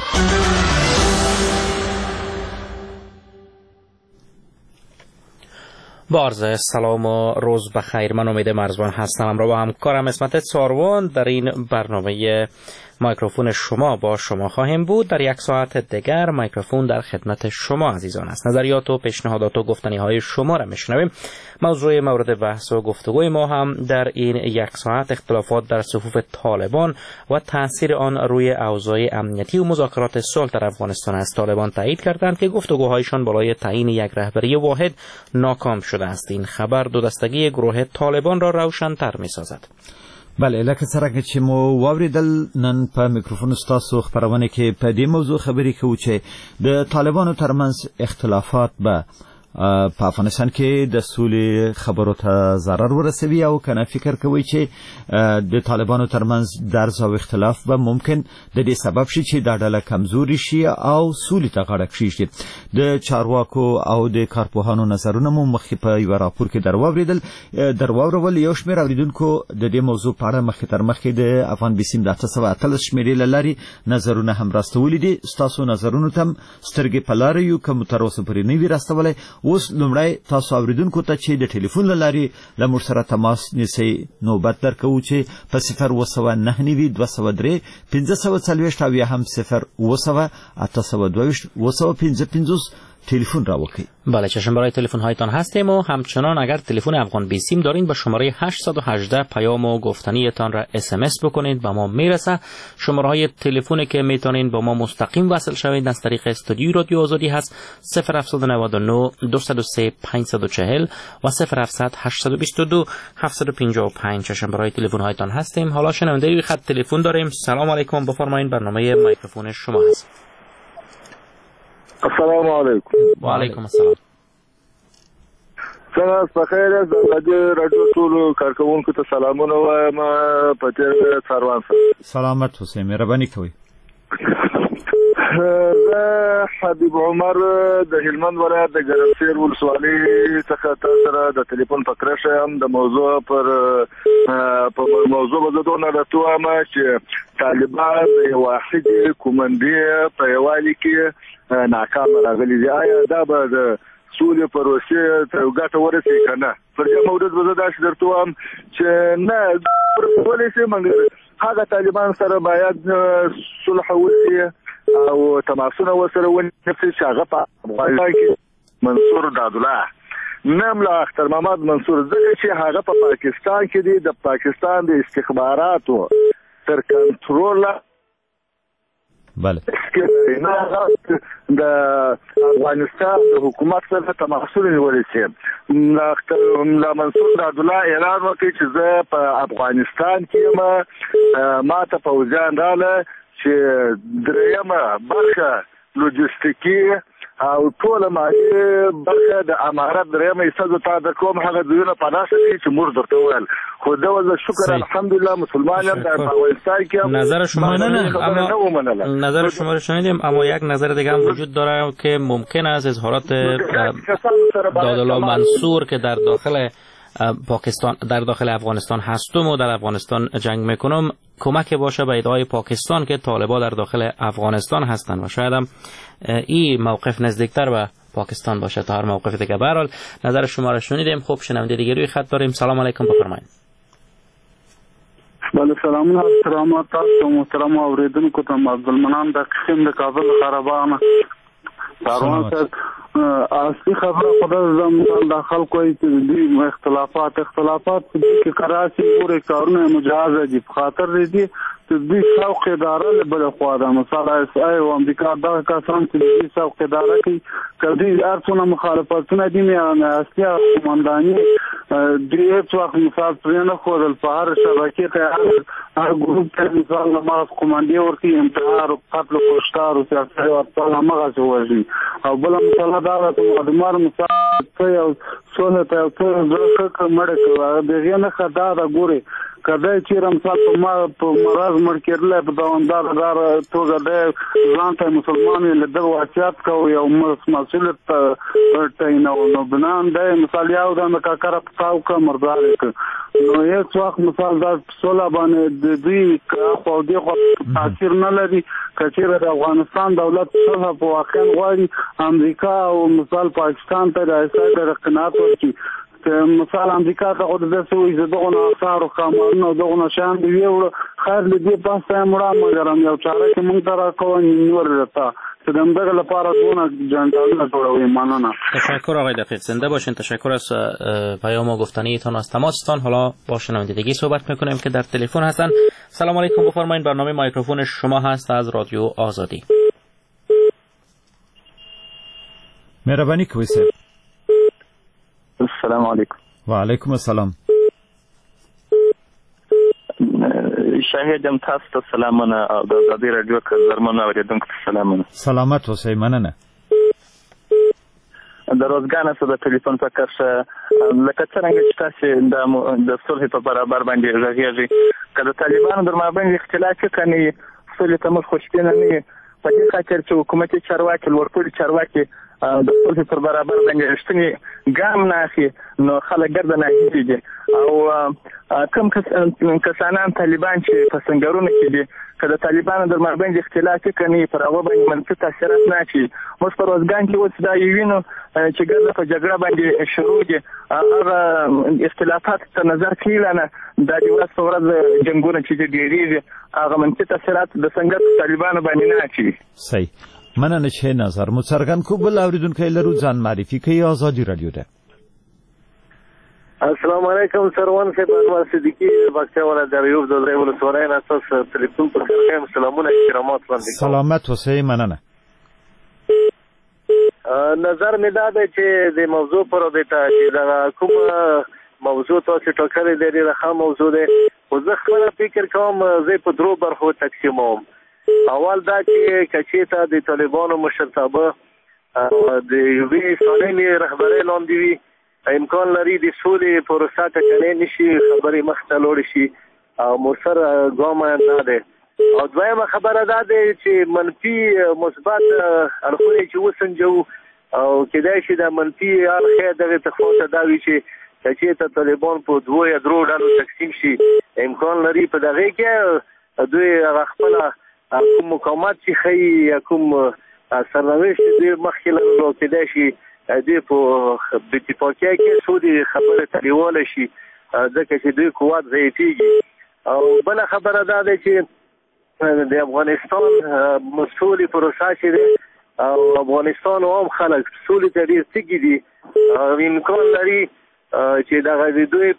با عرض سلام و روز بخیر. من امید مرزبان هستم. همراه با همکارم اسمت ساروان در این برنامه میکروفون شما با شما خواهیم بود. در یک ساعت دیگر میکروفون در خدمت شما عزیزان است. نظریات و پیشنهادات و گفتنی های شما را میشنویم. موضوع مورد بحث و گفتگوی ما هم در این یک ساعت اختلافات در صفوف طالبان و تاثیر آن روی اوضاع امنیتی و مذاکرات صلح در افغانستان است. طالبان تایید کردند که گفتگوهایشان برای تعیین یک رهبری واحد ناکام شده است. این خبر دو دستگی گروه طالبان را روشن‌تر می‌سازد. بله، لکه څرنګه چې مو واوریدل نن په میکروفون ستاسو خبرونه کې په دې موضوع خبرې کوو چې د طالبانو ترمنځ اختلافات به په افغانستان کې د سولې خبرو ته ضرر ورسوي او کنه فکر کوي چې د طالبانو ترمنځ درز او اختلاف به ممکن د دې سبب شي چې دا ډله کمزوري شي او سولې ته غاړه کېږدي. د چارواکو او د کارپوهانو نظرونه مو مخکې په یو راپور کې درواوریدل درواورول. یو شمېر اوریدونکو د دې موضوع په اړه مخکې تر مخکې د افغان بیسیم د اته سوه اتلس شمېرې له لارې نظرونه هم راستولي دي. ستاسو نظرونو ته سترګې په لاره یو که مو تر اوسه پورې نه وي راستولی. اوس لومړی تاسو اوریدونکو ته چې د ټلیفون له لارې له موږ سره تماس نیسئ نوبت درکوو چې په صفر اوه سوه نهه نوي دوه سوه درې پنځه سوه څلوېښت او یا هم صفر اوه سوه اته سوه دوه ویشت اوه سوه پنځه پنځوس تلفن را وکړئ. بله چشم برای تلفن هایتان هستیم و همچنان اگر تلفن افغان بیسیم دارین به شماره هشتصد و هجده پیام و گفتنیتان را اس ام اس بکنید به ما میرسه. شماره های تلفنی که میتونین با ما مستقیم وصل شوید از طریق استودیو رادیو آزادی هست صفر هفتصد و نود و نه دویست و سه پانصد و چهل و صفر هفتصد هشتصد و بیست و دو هفتصد و پنجاه و پنج. چشم برای تلفن هایتان هستیم. حالا شنونده خط تلفن داریم. سلام علیکم، بفرمایید، برنامه میکروفون شما هست. السلام علیکم. و علیکم السلام. څنګه است؟ بخیر یاست؟ د راډیو ټولو کارکوونکو ته سلامونه وایم په تیر څاروان سره. سلامت اوسئ، مهرباني کوئ. زه حبیب عمر د هلمند ولایت د ګرمسیر ولسوالۍ څخه تاسو سره د ټلیفون په کړه شم. د موضوع پر په موضوع به دونه راټوم چې طالبان د یو واحد کومندې په یوالي کې ناکام راغلي دي. آیا دا به د سولې پروسې ته ګټه ورسوي که نه؟ پر دې مورد به زه داسې درته وایم چې نه کولی شي، مګر هغه طالبان سره باید صلح وشي او تماسونه ورسره ونیسي چې هغه په افغانستان کې منصور دادالله نام له اختر محمد منصور ځکه چې هغه په پا پاکستان کې دی، د پاکستان د استخباراتو تر کنټرول بله د افغانستان د حکومت سره تماسونه نیولی شي. له منصور دادالله اعلان وکړي چې زه په افغانستان کې یم، ما ته پوځیان راله چې درېیمه برخه لوجستیکي او ټوله مالي برخه د امارت درېیمه حصه زه تا درکوم. هغه ځایونه په لاسه دي چې موږ درته وویل، خو ده وزه شکر الحمدلله مسلمان یم، در افغانستان کې نظر شما اما نظر شما رو شنیدیم، اما یک نظر دیگه هم وجود داره که ممکن است اظهارات دادالله منصور که در داخل پاکستان در داخل افغانستان هستم و در افغانستان جنگ میکنم کمک باشه به ادعای پاکستان که طالبان در داخل افغانستان هستند و شاید هم این موقف نزدیکتر به پاکستان باشه تا هر موقف دیگه. به هر حال نظر شما را شنیدیم. خوب شنونده دیگه روی خط داریم. سلام علیکم، بفرمایید. بله سلامونه سلامات تاسو محترم اوریدونکو ته. عبدالمنان د قسم د کابل خرابانه داروان صاحب اصلي خبره خدای زموږ د خلکو دي اختلافات اختلافات چې کراچي پورې کارونه مجاز دي په خاطر دي تدبیر شوق اداره له بل خوا ده. مثلا اس ای او امریکا دا کسان چې دې شوق اداره کوي کدي ارڅونه مخالفتونه دي نه اصلي قومنداني دې څو مثال پرنه خورل په هر شبکې ته هر ګروپ ته مثال ما قومندي ورته انتحار او قتل او کشتار او سیاست او ټول هغه څه او بل مثلا دا ته دمر مثال ته او څونه ته څو ځکه مړ کړه دغه نه خدای دا ګوري کله چې رمضان په ما په مرز مړ کېدل په دوامدار دار توګه د ځان ته مسلمان له دغه واقعیت کو یو مسؤلیت ته نه نو بنان د مثال یو د مکاکره پتاو کا مردار نو یو څوک مثال دا سولا باندې د دې خو دې خو تاثیر نه لري کچېره د افغانستان دولت څخه په واقع غواړي امریکا او مثال پاکستان ته د اسرائیل رقنات ورکړي. مثال امریکا ته خود د سوي زدغه اثار او قانون دغه نشان دی ویو خیر دې پاسه مړه مګرم یو چاره چې مونږ ترا کوو نور رتا چې دغه لپاره دونه جنجالونه جوړوي. ممنونم. تشکر آقای دقیق، زنده باشین. تشکر از پیام و گفتنیتان از تماستان. حالا با شنونده دیگه صحبت میکنیم که در تلفن هستن. سلام علیکم، بفرمایید، برنامه میکروفون شما هست از رادیو آزادی. مهربانی کوئ. السلام علیکم. و علیکم السلام. شاهدم تاسو ته سلامونه او د آزادي رادیو کزرمنه اوریدونکو ته سلامونه. سلامت اوسئ، مننه. د روزګان سره د ټلیفون په کرښه لکه څنګه چې تاسو د د صلح په برابر باندې غږیږي کله طالبانو در مابین اختلاف کني صلح ته مخ خوشبینه نه په دې خاطر چې حکومتي چارواکي لوړپوړي چارواکي د صلح پر برابر باندې رښتینی ګام نه اخلي نو خلک ګرده نه دي او کوم کسانان طالبان چې په سنگرونو کې دي کله طالبانو در مابین اختلاف کني پر هغه باندې منفي تاثیرات نه اچي موږ په روزګان کې اوس دا یوینو چې ګرده په جګړه باندې شروع دي هغه اختلافات ته نظر کړل نه د دې ورځ په ورځ جنگونه چې ډېریږي هغه منفي تاثیرات د څنګه طالبانو باندې نه اچي. صحیح مننه چې نظر مو څرګند کو. بل اوریدونکو لرو ځان معرفي کوي. آزادي رادیو ده. السلام علیکم سروان صاحب انوار صدیقی باکچه والا در یوب د درې ولسوالۍ نه تاسو ټلیفون پر کوم سلامونه احترامات باندې سلامت اوسئ. مننه. نظر مې دا دی چې د موضوع پر وړاندې چې دا کوم موضوع تاسو ټاکلې دی د موضوع دی خو زه خپل فکر کوم زه په درو برخو تقسیموم. اول دا چې کچېته د طالبانو مشرتابه د یوې سالمې رهبرۍ لاندې وي امکان لري د سولې پروسه ټکنۍ نشي خبرې مخته لاړې شي او مؤثر ګام نه دی. او دویمه خبره دا دی چې منفي مثبت اړخونه چې وسنجو او کېدای شي د منفي اړخ دغه تخواته دا وي چې کچېته طالبان په دوه یا درو ډلو تقسیم شي امکان لري په دغه کې دوی هغه خپل کوم مقامات چې خی یا کوم سرنوشت دوی مخکې لرلو کېدای شي دوی په اتفاقیه کې سودي خبره تریواله شي ځکه چې دوی قوت ضعیفېږي. او بله خبره دا ده چې د افغانستان مسؤلې پروسه چې دی او افغانستان عام خلک سولې ته ډېر تږي دي امکان لري چې دغه دوی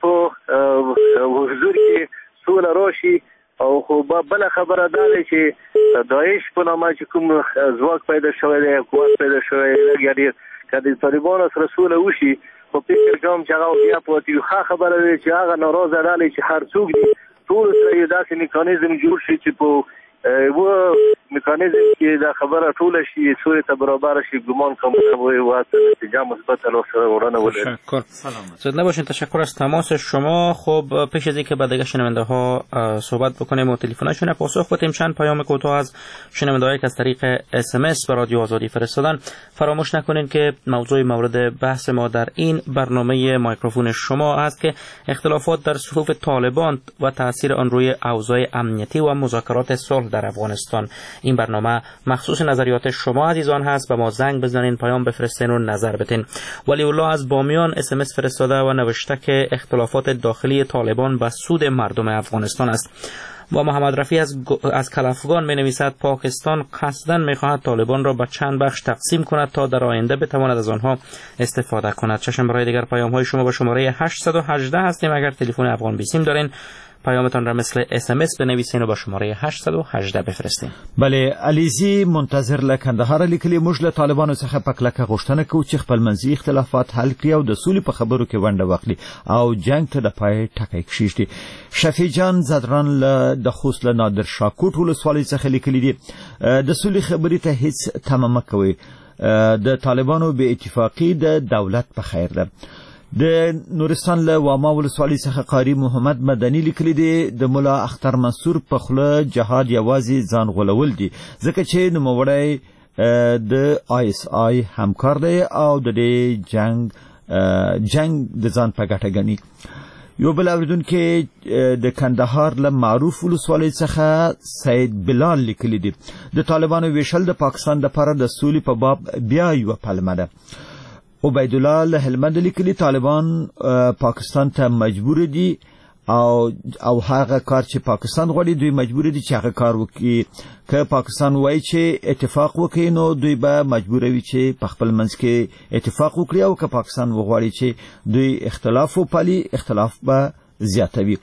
په حضور کې سوله راشي. او خو بله خبره دا ده چې داعش په نامه چې کوم ځواک پیدا شوی دی قوت پیدا شوی دی ډېر که د طالبانو سره سوله وشي خو فکر کوم چې هغه بیا په ښه خبره دی چې هغه ناراضه ډلې چې هر څوک دي ټولو سره یو داسې میکانیزم جوړ شي چې په و میکانیزم کې دا خبره ټوله شي سولې ته برابر شي ګمان کوم وي واسه نتیجه مثبت له سره ورانه ولري. تشکر. زود نباشین. تشکر از تماس شما. خب پیش از اینکه بعد شنونده ها صحبت بکنیم و تلفنشون پاسخ بدیم چند پیام کوتاه از شنونده هایی که از طریق اس ام اس به رادیو آزادی فرستادن. فراموش نکنین که موضوع مورد بحث ما در این برنامه مایکروفون شما است که اختلافات در صفوف طالبان و تاثیر آن روی اوضاع امنیتی و مذاکرات صلح در افغانستان. این برنامه مخصوص نظریات شما عزیزان هست. به ما زنگ بزنین، پیام بفرستین و نظر بدین. ولی الله از بامیان اس ام اس فرستاده و نوشته که اختلافات داخلی طالبان به سود مردم افغانستان است. و محمد رفیع از از کلافگان می نویسد پاکستان قصداً می خواهد طالبان را به چند بخش تقسیم کند تا در آینده بتواند از آنها استفاده کند. چشم برای دیگر پیام های شما با شماره هشت یک هشت هستیم. اگر تلفن افغان بیسیم دارین پیامتان را مثل اس ام اس بنویسین و با شماره هشت یک هشت بفرستین. بله علیزی منتظر لکندهار لیکلی موږ له طالبانو څخه پکلکه غوښتنه کوو چې خپل منځي اختلافات حل کړي او د سولې په خبرو کې ونډه واخلي او جنگ ته د پای ټکی کښیږدي. شفیع جان زدران له د خوست له نادر شاکوټ ولسوالۍ څخه لیکلي دي د سولې خبرې ته هیڅ تمه مه کوئ. د طالبانو بې اتفاقي د دولت په خیر ده. د نورستان له واما ولسوالۍ څخه قاری محمد مدني لیکلي دي د مولا اختر منصور په خوله جهاد یوازې ځان غولول دي ځکه چې نوموړی د آی اس آی همکار دی او د دې جنگ جنگ د ځان په ګټه ګڼي. یو بل اوریدونکی د کندهار له معروف ولسوالۍ څخه سید بلال لیکلي دي د طالبانو ویشل د پاکستان لپاره د سولې په باب بیا یوه پلمه ده. عبید الله له هلمند لیکلي طالبان پاکستان ته مجبور دي او او هغه کار چې پاکستان غواړي دوی مجبور دي چې هغه کار وکړي. که پاکستان وایي چې اتفاق وکړي نو دوی به مجبور وي چې په خپل منځ کې اتفاق وکړي او که پاکستان وغواړي چې دوی اختلاف وپالي اختلاف به زیاتوي.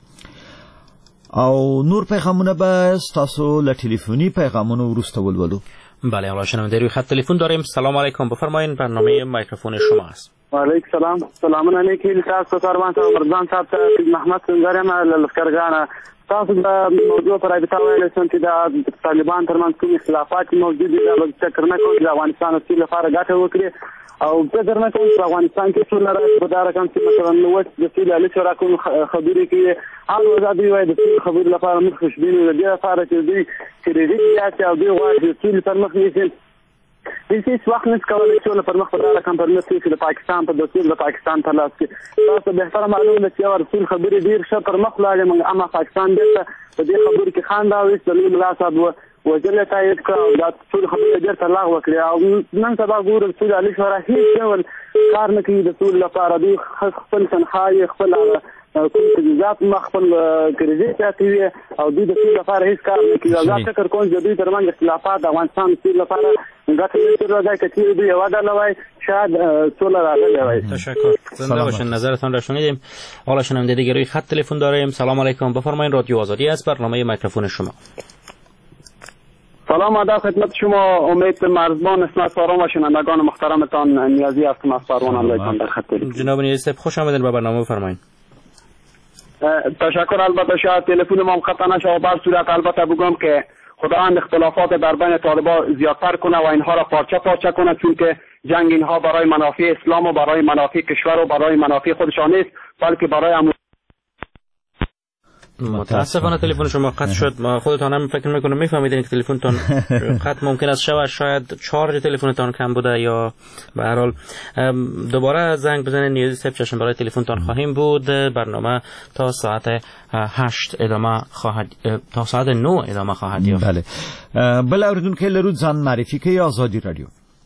او نور پیغامونه به ستاسو له ټلیفوني پیغامونو وروسته ولولو. بله حالا شنونده روی خط تلفن داریم. سلام علیکم، بفرمایید برنامه میکروفون شما است. وعلیکم سلام. سلام علیکم تاسو سروان صاحب مرزان صاحب ته محمد سنگرم له لشکرګان تاسو د موضوع پر رابطه ویلی شم چې د طالبان ترمنځ کوم اختلافات موجود دي دا به فکر نه کوم چې د افغانستان د سولې لپاره ګټه وکړي او فکر نه کوم چې په افغانستان کې سوله راشي په دا رقم چې مثلا اوس د سولې عالي شورا کوم خبرې کوي هغه دوی وایي د سولې خبرې لپاره موږ خوشبین یو د دې لپاره چې دوی کریډیټ زیات او دوی غواړي چې سولې پر مخ یوسي هیڅ هیڅ وخت نشي کولی چې سوله پر مخ په دا رقم پر مخ یوسي د پاکستان په دستور د پاکستان په لاس کې تاسو بهتره معلومه ده چې یو رسول خبرې ډېر ښه پر مخ لاړې موږ اما پاکستان بېرته په دې خبرو کې خان راویست د لوی ملا صاحب وزیر یې تایید کړه او دا ټول خبرې بېرته لغوه کړې او نن سبا ګورو سولې عالي شورا هېڅ ډول کار نه کوي د سولې لپاره دوی خپل تنخواهې خپل کوم تجهیزات مخ خپل کریډیټ زیاتوي او دوی د سولې لپاره هېڅ کار نه کوي او زه فکر کوم چې د دوی ترمنځ اختلافات د افغانستان د سولې لپاره ګټه نه درلوده که چیرې دوی یوه ډله وای شاید سوله راغلی وای. تشکر. زنده باشین. نظرتان را شنیدیم. حالا شنونده دیگه روی خط تلفن داریم. سلام علیکم. بفرمایید. رادیو آزادی است. برنامه میکروفون شما. سلام ادب خدمت شما. امید مرزبان اسمت ساران و شنوندگان محترمتان نیازی هستم از پروان اللهتان در خط تلفن. جناب نیازی خوش آمدید به برنامه. بفرمایید. تشکر. البته شاید تلفن ما قطع نشه و بر صورت البته بگم که خداوند اختلافات در بین طالبان زیادتر کنه و اینها را پارچه پارچه کنه چون که جنگ اینها برای منافع اسلام و برای منافع کشور و برای منافع خودشان نیست بلکه برای امن. متاسفانه تلفن شما قطع شد. ما خودتان هم فکر میکنم میفهمیدین که تلفنتان قطع ممکن است شود شاید چارج تلفنتان کم بوده یا به هر حال دوباره زنگ بزنید. نیازی صاحب چشم برای تلفنتان خواهیم بود. برنامه تا ساعت هشت ادامه خواهد تا ساعت نه ادامه خواهد یافت. بله. بل اوریدونکو لرو ځان معرفي کوي آزادی رادیو.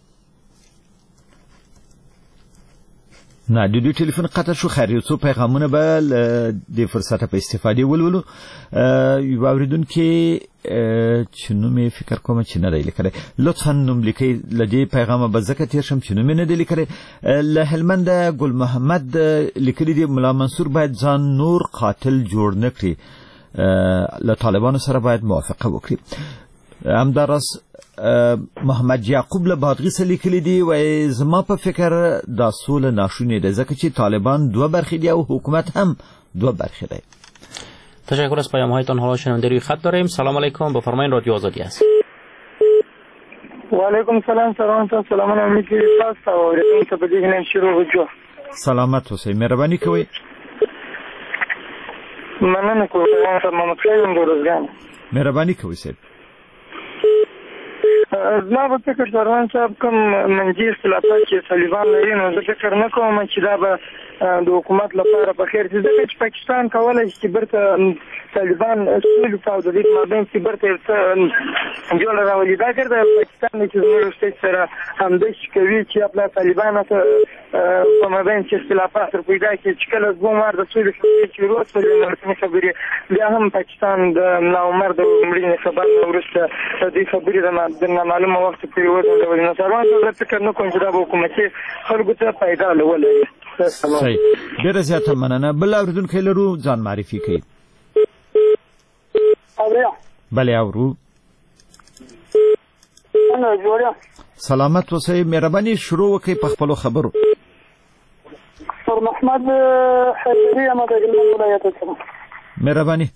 نه د دوی ټلیفون قطع شو. خیر یو څو پیغامونه به د فرصت په استفاده ولولو. یو اوریدونکو چې نوم فکر کوم چې نه دی لیکلی لطفا نوم لیکئ. له دې پیغامه به ځکه تېر شم چې نوم یې نه دی لیکلی. له هلمنده ګل محمد لیکلي دي ملا منصور باید ځان نور قاتل جوړ نه کړي له طالبانو سره باید موافقه وکړي. همداراز محمد یعقوب له بادغیس لیکلی دی و زما په فکر دا سوله ناشونې ده ځکه چې طالبان دوه برخې دي او حکومت هم دوه برخې دی. تشکر از پیام‌هایتان. حالا شنونده روی خط داریم. سلام علیکم. بفرمایید. رادیو آزادی است. و علیکم سلام. سلام تا سلامونه. امید که تاسو اوریدونکو ته په دې نه شروع وکړو. سلامت اوسئ. مهرباني کوئ. مننه کوم. محمد خیرم دورزګان. مهرباني کوئ صاحب. زما په فکر سروان صاحب کوم منځي اختلافات چې طالبان لري نو زه فکر نه کوم چې دا به د حکومت لپاره په خیر دي ځکه چې پاکستان کولی شي چې بیرته طالبان سولې ته او د دې مابین کې بیرته جوړه راولي. دا کار د پاکستان چې زموږ سټیټ سره همداسې کوي چې خپله طالبانو ته په مابین کې اختلافات ور پیدا کړي چې کله دوه مار د سولې خبرې چې وروسته د رسمي خبرې بیا هم پاکستان د ملا عمر د مړینې خبر نه وروسته د دې خبرې د نامعلومه وخت پورې وځنډولې. نو سروان زه فکر نه کوم چې دا به حکومتي خلکو ته فایده ولري. صحیح. ډېره زیاته مننه. بل اوریدونکی لرو ځان معرفي کوي. بله اورو. سلامت اوسئ. مهرباني شروع وکړئ په خپلو خبرو. پر محمد حیدري یم د هلمند ولایت څخه. مهرباني.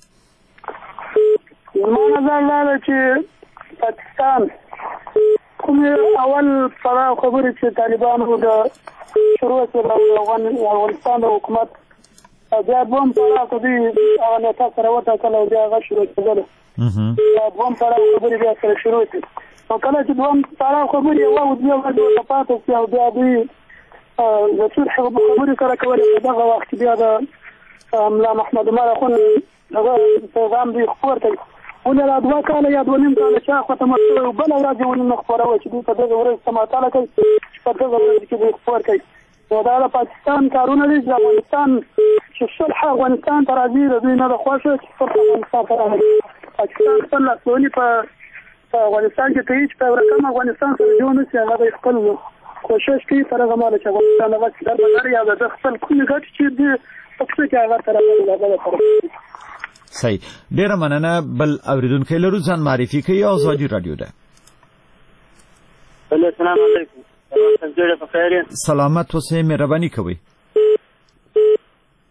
زما نظر دا ده چې پاکستان کوم اول پړاو خبرې چې طالبانو د شروع کړل افغانستان د حکومت بیا دوم پړاو ته دوی هغه نېټه سره وټاکله او بیا هغه شروع کېدله. بیا دوم پړاو خبرې بیا سره شروع کړي. نو کله چې دوم پړاو خبرې یوه او دوه ورځې ورته پاتې شي او بیا دوی د صلح خبرې سره کولې په دغه وخت بیا د ملا محمد عمر اخون هغه پیغام دوی خپور کړي. ولې دا دوه کاله یا دوه نیم کاله چې هغه ختمه شوې بله ورځ یې ونه خپروي چې دوی په دغه ورځ څه معطله کوي چې په دغه ورځ کې دوی خپور کوي. نو دا د پاکستان کارونه دي چې افغانستان چې صلح افغانستان ته راځي د دوی نه د خوښه چې صلح افغانستان ته راغلي. پاکستان خپل لاسوهنې په افغانستان کې کوي چې په یو رقم افغانستان سره جوړ نه شي. هغه به خپل کوشش کوي تر هغه مهاله چې افغانستان هغه چې در بدر یا د خپل کومې ګټې چې دي په کښې کې هغه ته راغلي د هغه لپاره. صحیح. ډېره مننه. بل اوریدونکی لرو ځان معرفي کوي. آزادي رادیو ده. السلام علیکم. سلامت اوسئ. مهرباني کوئ.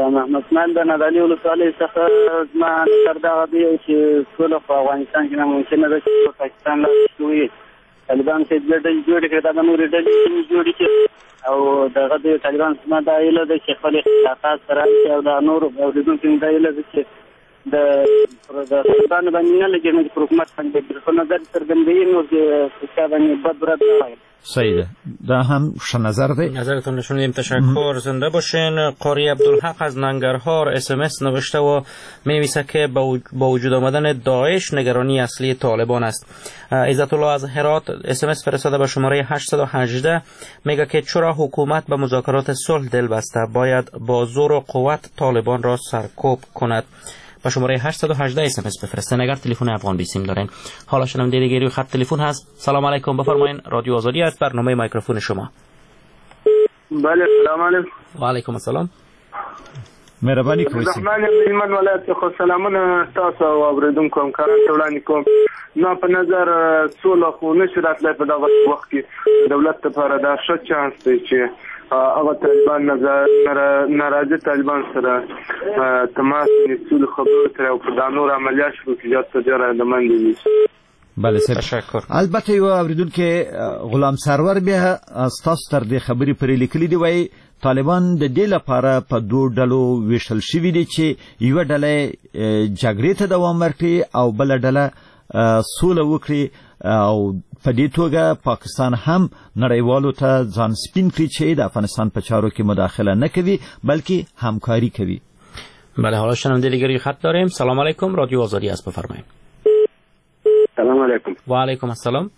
محمد اسماعیل د نادعلي ولسوالۍ څخه زما نظر دغه دی چې سوله په افغانستان کې ناممکنه ده چې په پاکستان لاس وي طالبان چې دوه ډلې جوړې کړي دا نورې ډلې جوړې کړي او دغه د طالبان سمه دا ایله ده چې خپل اختلافات سره او د نورو اوریدونکو دا ایله ده چې د طالبان باندې نه لګي نه پر حکومت باندې په نظر څرګندوي نو چې څه باندې بد برد نه سیده دا هم ش نظر ده. نظرتون رو شنیدیم، تشکر. زنده باشین. قاری عبدالحق از ننگرهار اس ام اس نوشته و می‌نویسه که با وجود آمدن داعش نگرانی اصلی طالبان است. عزت الله از هرات اس ام اس فرستاده به شماره هشتصد و هجده میگه که چرا حکومت به مذاکرات صلح دل بسته، باید با زور و قوت طالبان را سرکوب کند. با شماره هشتصد و هجده اس ام اس بفرستین اگر تلفن افغان بیسیم دارین. حالا شنونده دیگری خط تلفن هست. سلام علیکم، بفرمایید. رادیو آزادی است، برنامه میکروفون شما. بله سلام علیکم. و علیکم السلام. مهرباني کوئ. رحمان من ولایت خو سلامونه تاسو او اوریدونکو همکارانو ته وړاندې کوم. نو په نظر سوله خو نشي راتلی په دغه وخت کې دولت لپاره دا ښه چانس دی چې هغه طالبان ناراضي طالبان سره تماس نیسلو خبرو تر او په دانور عملیات شروع کړي چې تجارت د منځ نیسي. بله سر تشکر. البته یو اوریدونکو غلام سرور بیا تاسو تر دې خبرې پرې لیکلي دی وای طالبان د دې لپاره په دوه ډلو ویشل شوي دي چې یو ډله جګړې ته دوام ورکړي او بل ډله سوله وکړي او په دې توګه پاکستان هم نړیوالو ته ځان سپین کړي چې د افغانستان په چارو کې مداخله نه کوي بلکې همکاری کوي. بله حالا شنونده دیگری خط داریم. سلام علیکم، رادیو آزادی است، بفرمایید. سلام علیکم. و علیکم السلام.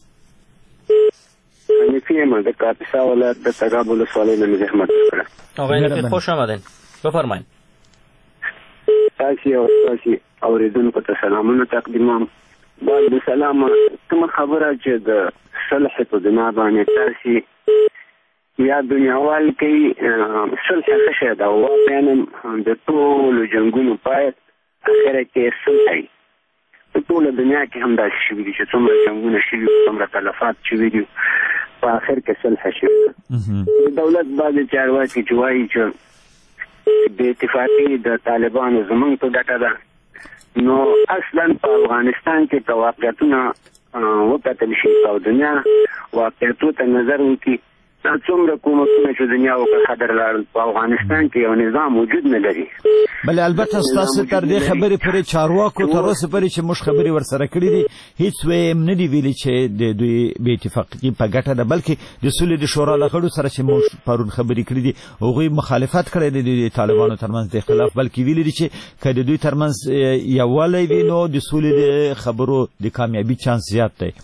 حنیفی ما د کاپیسا ولایت د تګاب ولسوالۍ نه زحمت وکړه. آقای حنیفی خوش آمدین، بفرمایید. تاسو او تاسو اوریدونکو ته سلامونه تقدیموم. باید سلام کوم خبره چې د صلح په بنا باندې تاسو یا دنیاوال کې صلح څه شی دا واقعا د ټول جنگونو پای اخر کې صلح دی. په ټول دنیا کې هم دا شی وی چې څومره جنگونه شي څومره تلفات شي دي په اخر کې صلح شي. دولت باندې چارواکي جوایي چې د اتفاقی د طالبانو زمونږ په ګټه ده. نو اصلا په افغانستان کې واقعیتونه وکتل شي او دنیا واقعیتو ته نظر وکړي څومره کومه چې دنیا وکړه خطر لري په افغانستان کې یو نظام وجود نه لري. بل البته تاسو تر دې خبرې پرې چارواکو تر اوسه پرې چې موږ خبرې ورسره کړې دي هیڅ ویم نه دی ویلي چې د دوی به اتفاقی په ګټه ده بلکې د سولې د شورا له غړو سره چې موږ پرون خبرې کړې دي هغه مخالفت کړی دی د طالبانو ترمنځ د خلاف بلکې ویلي دي چې کله دوی ترمنځ یووالی وي نو د سولې د خبرو د کامیابی چانس زیات دی.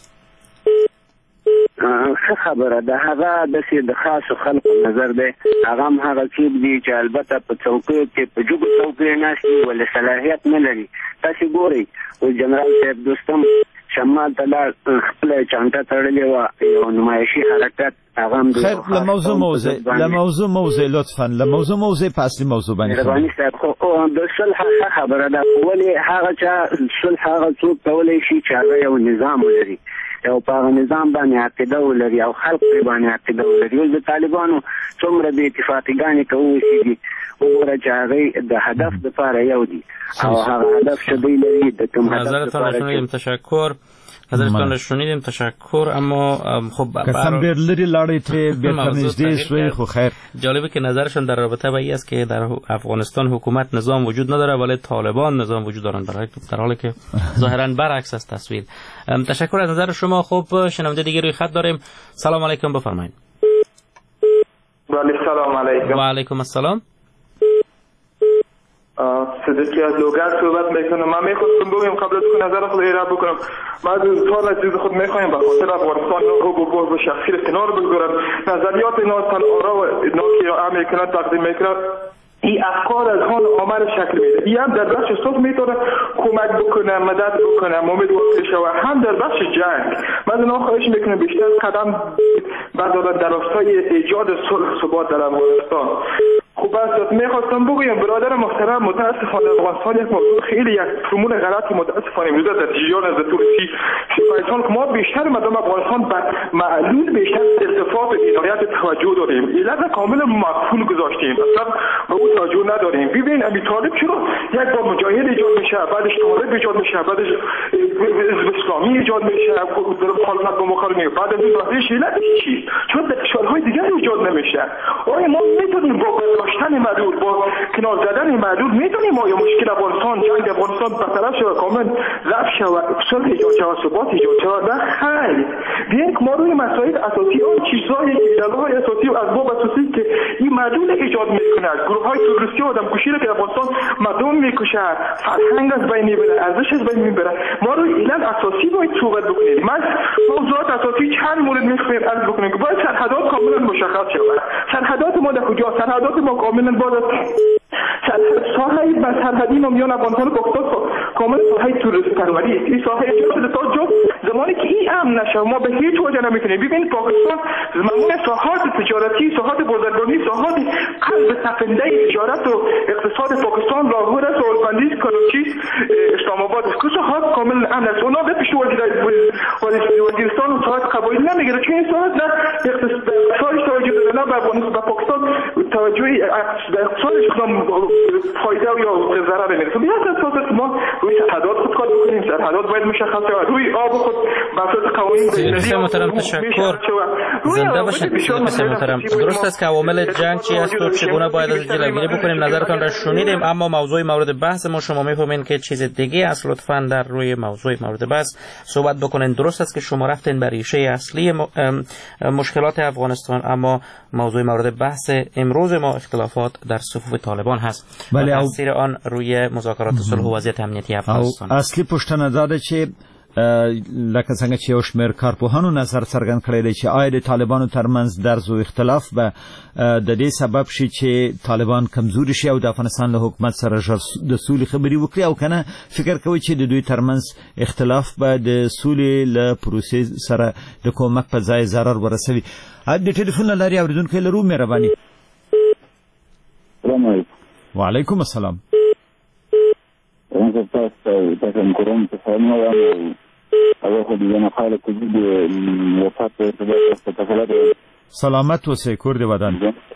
څه خبره ده هغه د سي د خاصو خلکو نظر دی هغه هم هغه څوک دی چې البته په څوکۍ کې په جوګ څوکۍ ناشي ول صلاحیت نه لري. تاسو ګورئ او جنرال صاحب دوستم شمال ته خپل چانټه تړلې و یو نمایشي حرکت هغه هم خیر له موضوع موضوع له موضوع موضوع لطفا له موضوع موضوع پاسي موضوع باندې مهرباني صاحب خو د صلح خبره ده ولې هغه چې صلح هغه څوک کولای شي چې هغه یو نظام لري او په نظام باندې عقیده ولري او خلق باندې عقیده ولري. د طالبانو څومره به اتفاقیګانې کوي چې وګوره چې هغه د هدف لپاره یو دي او هغه هدف شدی لري د کوم هدف لپاره. تشکر حضرتان شنیدیم، تشکر. اما خب قسم بر لری لاړی ته به نږدې شوی خو خیر جالبه که نظرشون در رابطه با این است که در افغانستان حکومت نظام وجود نداره ولی طالبان نظام وجود دارند در حالی که ظاهرا برعکس است تصویر. تشکر از نظر شما. خب شنونده دیگه روی خط داریم. سلام علیکم، بفرمایید. بله سلام علیکم. و علیکم السلام. صدقی از لوگر صحبت میکنم. من میخواستم بگویم قبل از که نظر خود ایراد بکنم من از طور از چیز خود میخوایم به خاطر افغانستان رو بگوه و شخصی کنار بگذارم. نظریات اینا تن آرا و اینا که هم میکنن تقدیم میکنن این افکار از هان عمل شکل میده. این هم در بخش صلح میتونه کمک بکنه، مدد بکنه، امیدوار بشه و هم در بخش جنگ. من از اونها خواهش میکنم بیشتر قدم بردارن در راستای ایجاد صلح ثبات در افغانستان. خب بس میخواستم بگویم برادر محترم متاسفانه افغانستان یک موضوع خیلی یک فرمول غلط متاسفانه امروز در جریان از طول سی سی پنج سال که ما بیشتر مردم افغانستان به معلول بیشتر التفات و عنایت توجه داریم علت کاملا مقفول گذاشتیم اصلا به او توجه نداریم. ببین ابی طالب چرا یک بار مجاهد ایجاد میشه بعدش طالب ایجاد میشه بعدش حزب اسلامی ایجاد میشه در مخالفت با مخالفین بعد از این بعدش علت چی چون در کشورهای دیگر ایجاد نمیشه. آیا ما میتونیم با داشتن معلول با کنار زدن معلول میتونیم ما یا مشکل افغانستان جنگ افغانستان برطرف شود کامل رفع شود صلح ایجاد شود ثبات ایجاد شود؟ نه خیر. بیاین ما روی مسائل اساسی آن چیزهای ایده‌های اساسی و اسباب اساسی که این معلول ایجاد میکنه گروه های تروریستی و آدمکشی که افغانستان مردم میکشه فرهنگ از بین میبره ارزش از بین میبره ما روی علل اساسی باید صحبت بکنیم. من موضوعات اساسی چند مورد میخوایم عرض بکنیم که باید سرحدات کاملا مشخص شود. سرحدات ما در کجا؟ سرحدات ما کاملا باید ساحه سرحدی ما میان افغانستان و پاکستان کاملا ساحه توریستی پروری است. این ساحه ایجاد شده تا جو زمانی که این امن نشه ما به هیچ وجه نمیتونیم. ببین پاکستان معمولا ساحات تجارتی ساحات بازرگانی ساحات قلب سفنده تجارت و اقتصاد پاکستان لاهور است راولپنڈی کراچی اسلام آباد است که ساحات کاملا امن است. اونا به پیش وزیرستان و ساحات قبایل نمیگیره چون این ساحات نه اقتصادش توجه داره نه به افغانستان به پاکستان توجه اقتصادش فایده یا ضرر نمیرسه. به این اساس که ما روی سرحدات خود کار بکنیم. سرحدات باید مشخص شود روی آب خود بر اساس قوانین بسیار محترم تشکر زنده باشید. بسیار محترم درست است که عوامل جنگ چی است و چگونه باید از جلوگیری بکنیم نظرتان را شنیدیم اما موضوع مورد بحث ما شما میفهمین که چیز دیگه است. لطفاً در روی موضوع مورد بحث صحبت بکنین. درست است که شما رفتین بر ریشه اصلی مشکلات افغانستان اما موضوع مورد بحث امروز ما اختلافات در صفوف طالبان هست بله و تاثیر آن روی مذاکرات صلح و وضعیت امنیتی افغانستان. اصلي پوښتنه دا ده چې لکه څنګه چې یو شمېر کارپوهانو نظر څرګند کړی دی چې آیا د طالبانو ترمنځ درز و اختلاف به د دې سبب شي چې طالبان کمزوري شي او د افغانستان له حکومت سره د سولې خبرې وکړي او کنه فکر کوي چې د دوی ترمنځ اختلاف به د سولې له پروسې سره د کومک په ځای ضرر ورسوي. د ټلیفون له لارې اورېدونکی لرو مهرباني. وعلیکم السلام. Entonces, pues, en Corón, pues, no vamos abajo de una jala que vive en WhatsApp, de سلامت اوسئ کور دې ودان.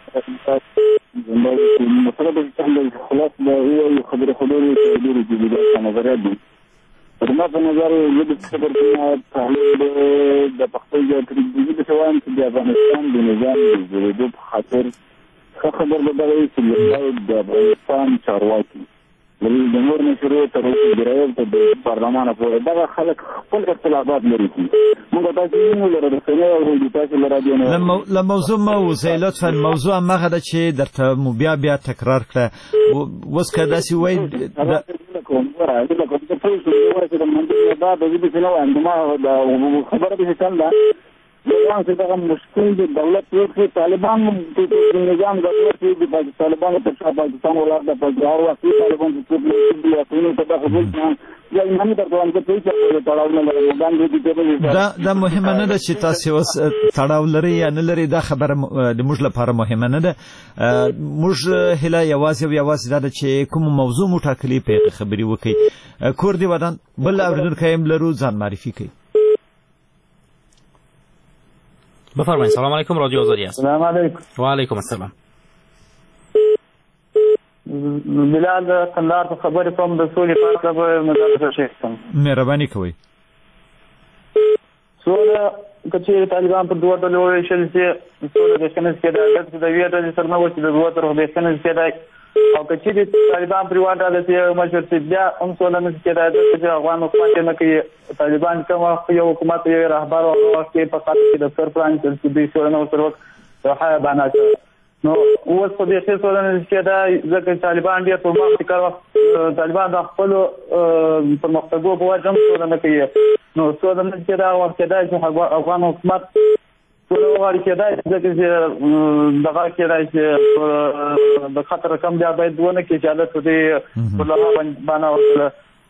مثلا د خلاص د یو خبره خبرې ډېرې دي د نظریات دي. په ما په نظر یو د خبر تحلیل د پښتو ژبې د شوان چې د افغانستان د نظام د جوړېدو په خاطر خبر بدلوي چې د افغانستان چارواکي د نور نشرو تر اوسه درایو ته د پارلمان په دغه خلک خپل اختلافات لري. موږ تاسو یې لرو د سنې او د تاسو لرادیو نه له موضوع مو زه لطفا موضوع مغه ده چې درته مو بیا بیا تکرار کړه اوس که داسې وای کوم راځي د کوم څه په څه چې د منځ نه دا د دې څه نو اندما د خبره به څنګه دا چې دا مشکل د دولت په طالبان د نظام د دولت په طالبان په شابه پاکستان ولادت په جوړ واقعي طالبان د ټول د په تدخل نه یا نه د دوام په چې تړاو نه لري دا دا مهمه نه ده چې تاسو اوس تړاو لري یا نه لري دا خبره د موږ لپاره مهمه نه ده. موږ هله یوازې یوازې دا چې کوم موضوع مو ټاکلي په خبري وکي کور دی ودان بل اوریدونکو هم لرو ځان معرفي کوي. بفرمایید. سلام علیکم رادیو آزادی است. سلام علیکم. و علیکم السلام. بلال قندار په خبرې کوم د سولې په اړه به مداخله شم. مهرباني کوئ. سوله کچې طالبان په دوه ډلو ویشل چې سوله د شنس کې د د ویټ د سره نو چې د دوه تر د شنس کې د او کچې د طالبان پر واټه د مشرتي بیا هم سوله نه کې د چې افغان حکومت نه کوي. طالبان کوم یو حکومت یو رهبر او کې په خاطر کې د سر پلان چې د سوله نو سره وخت راځي باندې نو اوس په دې څه سوله نه کې دا ځکه طالبان ډېر په وخت کې طالبان د خپل پرمختګو په وجه هم سوله نه کوي. نو سوله نه کې دا وخت دا چې افغان حکومت سوله وغواړي چې دا ځکه چې دغه کې دا چې د خطر کم بیا باید ونه کې چې حالت دې په لاره باندې ورسره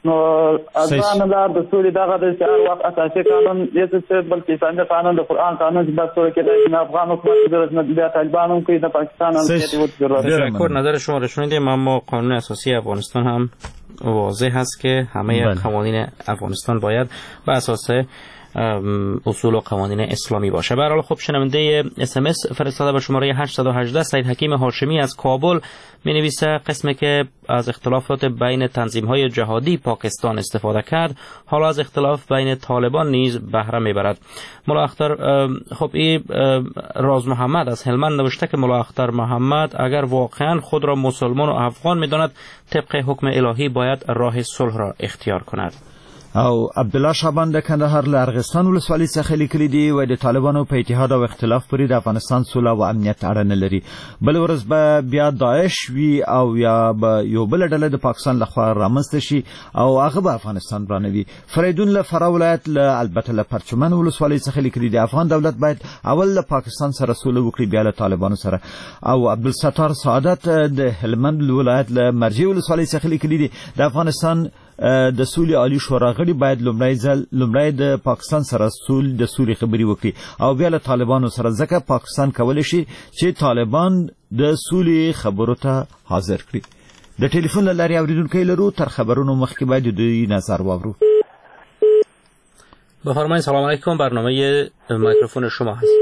نو ځان لار د سولې دغه د هر وخت اساسي قانون یې څه بلکې اساسي قانون د قرآن قانون د څه کې د افغان حکومت ضرورت نه دی طالبانو کې د پاکستان هم ضرورت تشکر. نظر شما رو شنیدیم، اما قانون اساسی افغانستان هم واضح هست که همه قوانین افغانستان باید بر اساس اصول و قوانین اسلامی باشه. به هر حال خب شنونده اس ام اس فرستاده به شماره هشت یک هشت سید حکیم هاشمی از کابل می نویسه قسمی که از اختلافات بین تنظیم های جهادی پاکستان استفاده کرد، حالا از اختلاف بین طالبان نیز بهره می برد. ملا اختر خب این راز محمد از هلمند نوشته که ملا اختر محمد اگر واقعا خود را مسلمان و افغان می داند، طبق حکم الهی باید راه صلح را اختیار کند. او عبدالله شعبان د کندهار له ارغستان ولسوالۍ څخه لیکلي دي، وایي د طالبانو په اتحاد او اختلاف پورې د افغانستان سوله او امنیت اړه نه لري. بل ورځ به بیا داعش وي او یا به یو بله ډله د پاکستان لخوا رامنځته شي او هغه به افغانستان رانوي. فریدون له فراه ولایت له البته له پرچمن ولسوالۍ څخه لیکلي دي افغان دولت باید اول له پاکستان سره سوله وکړي بیا له طالبانو سره. او عبدالستار سعادت د هلمند ولایت له مرجې ولسوالۍ څخه لیکلي دي د افغانستان د سولې عالی شورا غړي باید لومړی ځل لومړی د پاکستان سره سول د سولې خبرې وکړي او بیا له طالبانو سره، ځکه پاکستان کولی شي چې طالبان د سولې خبرو ته حاضر کړي. د ټلیفون له لارې اورېدونکی لرو، تر خبرونو مخکې باید د دوی نظر واورو. بفرمایید. سلام علیکم، برنامه میکروفون شما هست.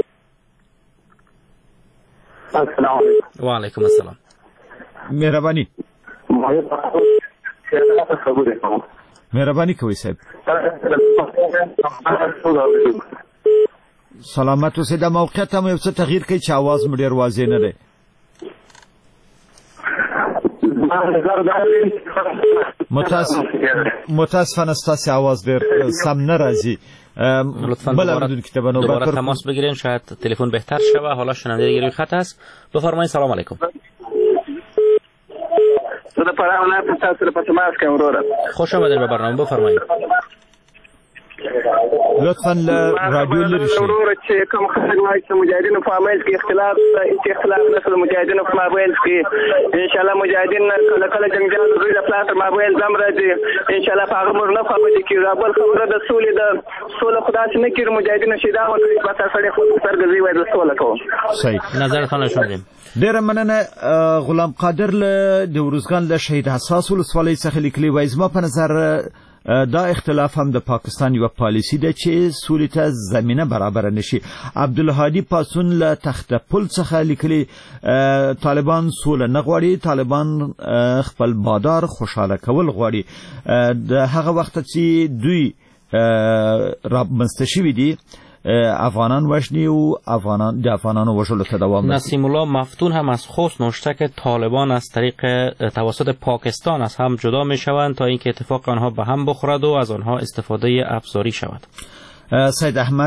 السلام علیکم. و علیکم السلام. مهربانی مهربانی کوي صاحب. سلامت اوسئ. د موقعیت هم یو څه تغییر کوي چې اواز مو ډېر واضح نه دی. متاسفانه ستاسې اواز ډېر سم نه راځي. لطفاً دوباره تماس بگیرین، شاید تلفن بهتر شود. حالا شنونده دیگه روی خط است. بفرمایید. سلام علیکم. زه د فراه ولایت تاسو سره په تماس کې وروره. خوش آمدید به برنامه. بفرمایید. لطفاً رادیو لري شي. وروره چې کوم خلک وایي چې مجاهدینو په مابین کې اختلاف چې اختلاف نسل مجاهدینو په مابین کې ان شاء الله مجاهدین کله کله جنگجان دوی د پلاټ مابین زم راځي ان شاء الله په هغه مر نه فهمي چې رابل خبره د سولې د سولې خدا چې نه کړ مجاهدینو شیدا ورته په تاسو سره خپل سرګزي وای د سولې کوم. صحیح نظرتان شوندیم. ډېر مننه. غلام قادر له د ورزګان له شهید حساس ولسوالۍ څخه لیکلي وایي زما په نظر دا اختلاف هم د پاکستان یو پالیسی ده چې سولې ته زمینه برابر نشي. عبدالهادي پاسون له تخته پل څخه لیکلي طالبان سوله نه غواړي، طالبان خپل بادار خوشاله کول غواړي. د هغه وخت چې دوی رامنځته شوي دي افغانان وشنی و افغانان د افغانانو وشلو ته دوام بدهد. نسیم الله مفتون هم از خوست نوشته که طالبان از طریق توسط پاکستان از هم جدا می شوند تا اینکه اتفاق آنها به هم بخورد و از آنها استفاده ابزاری شود. سید احمد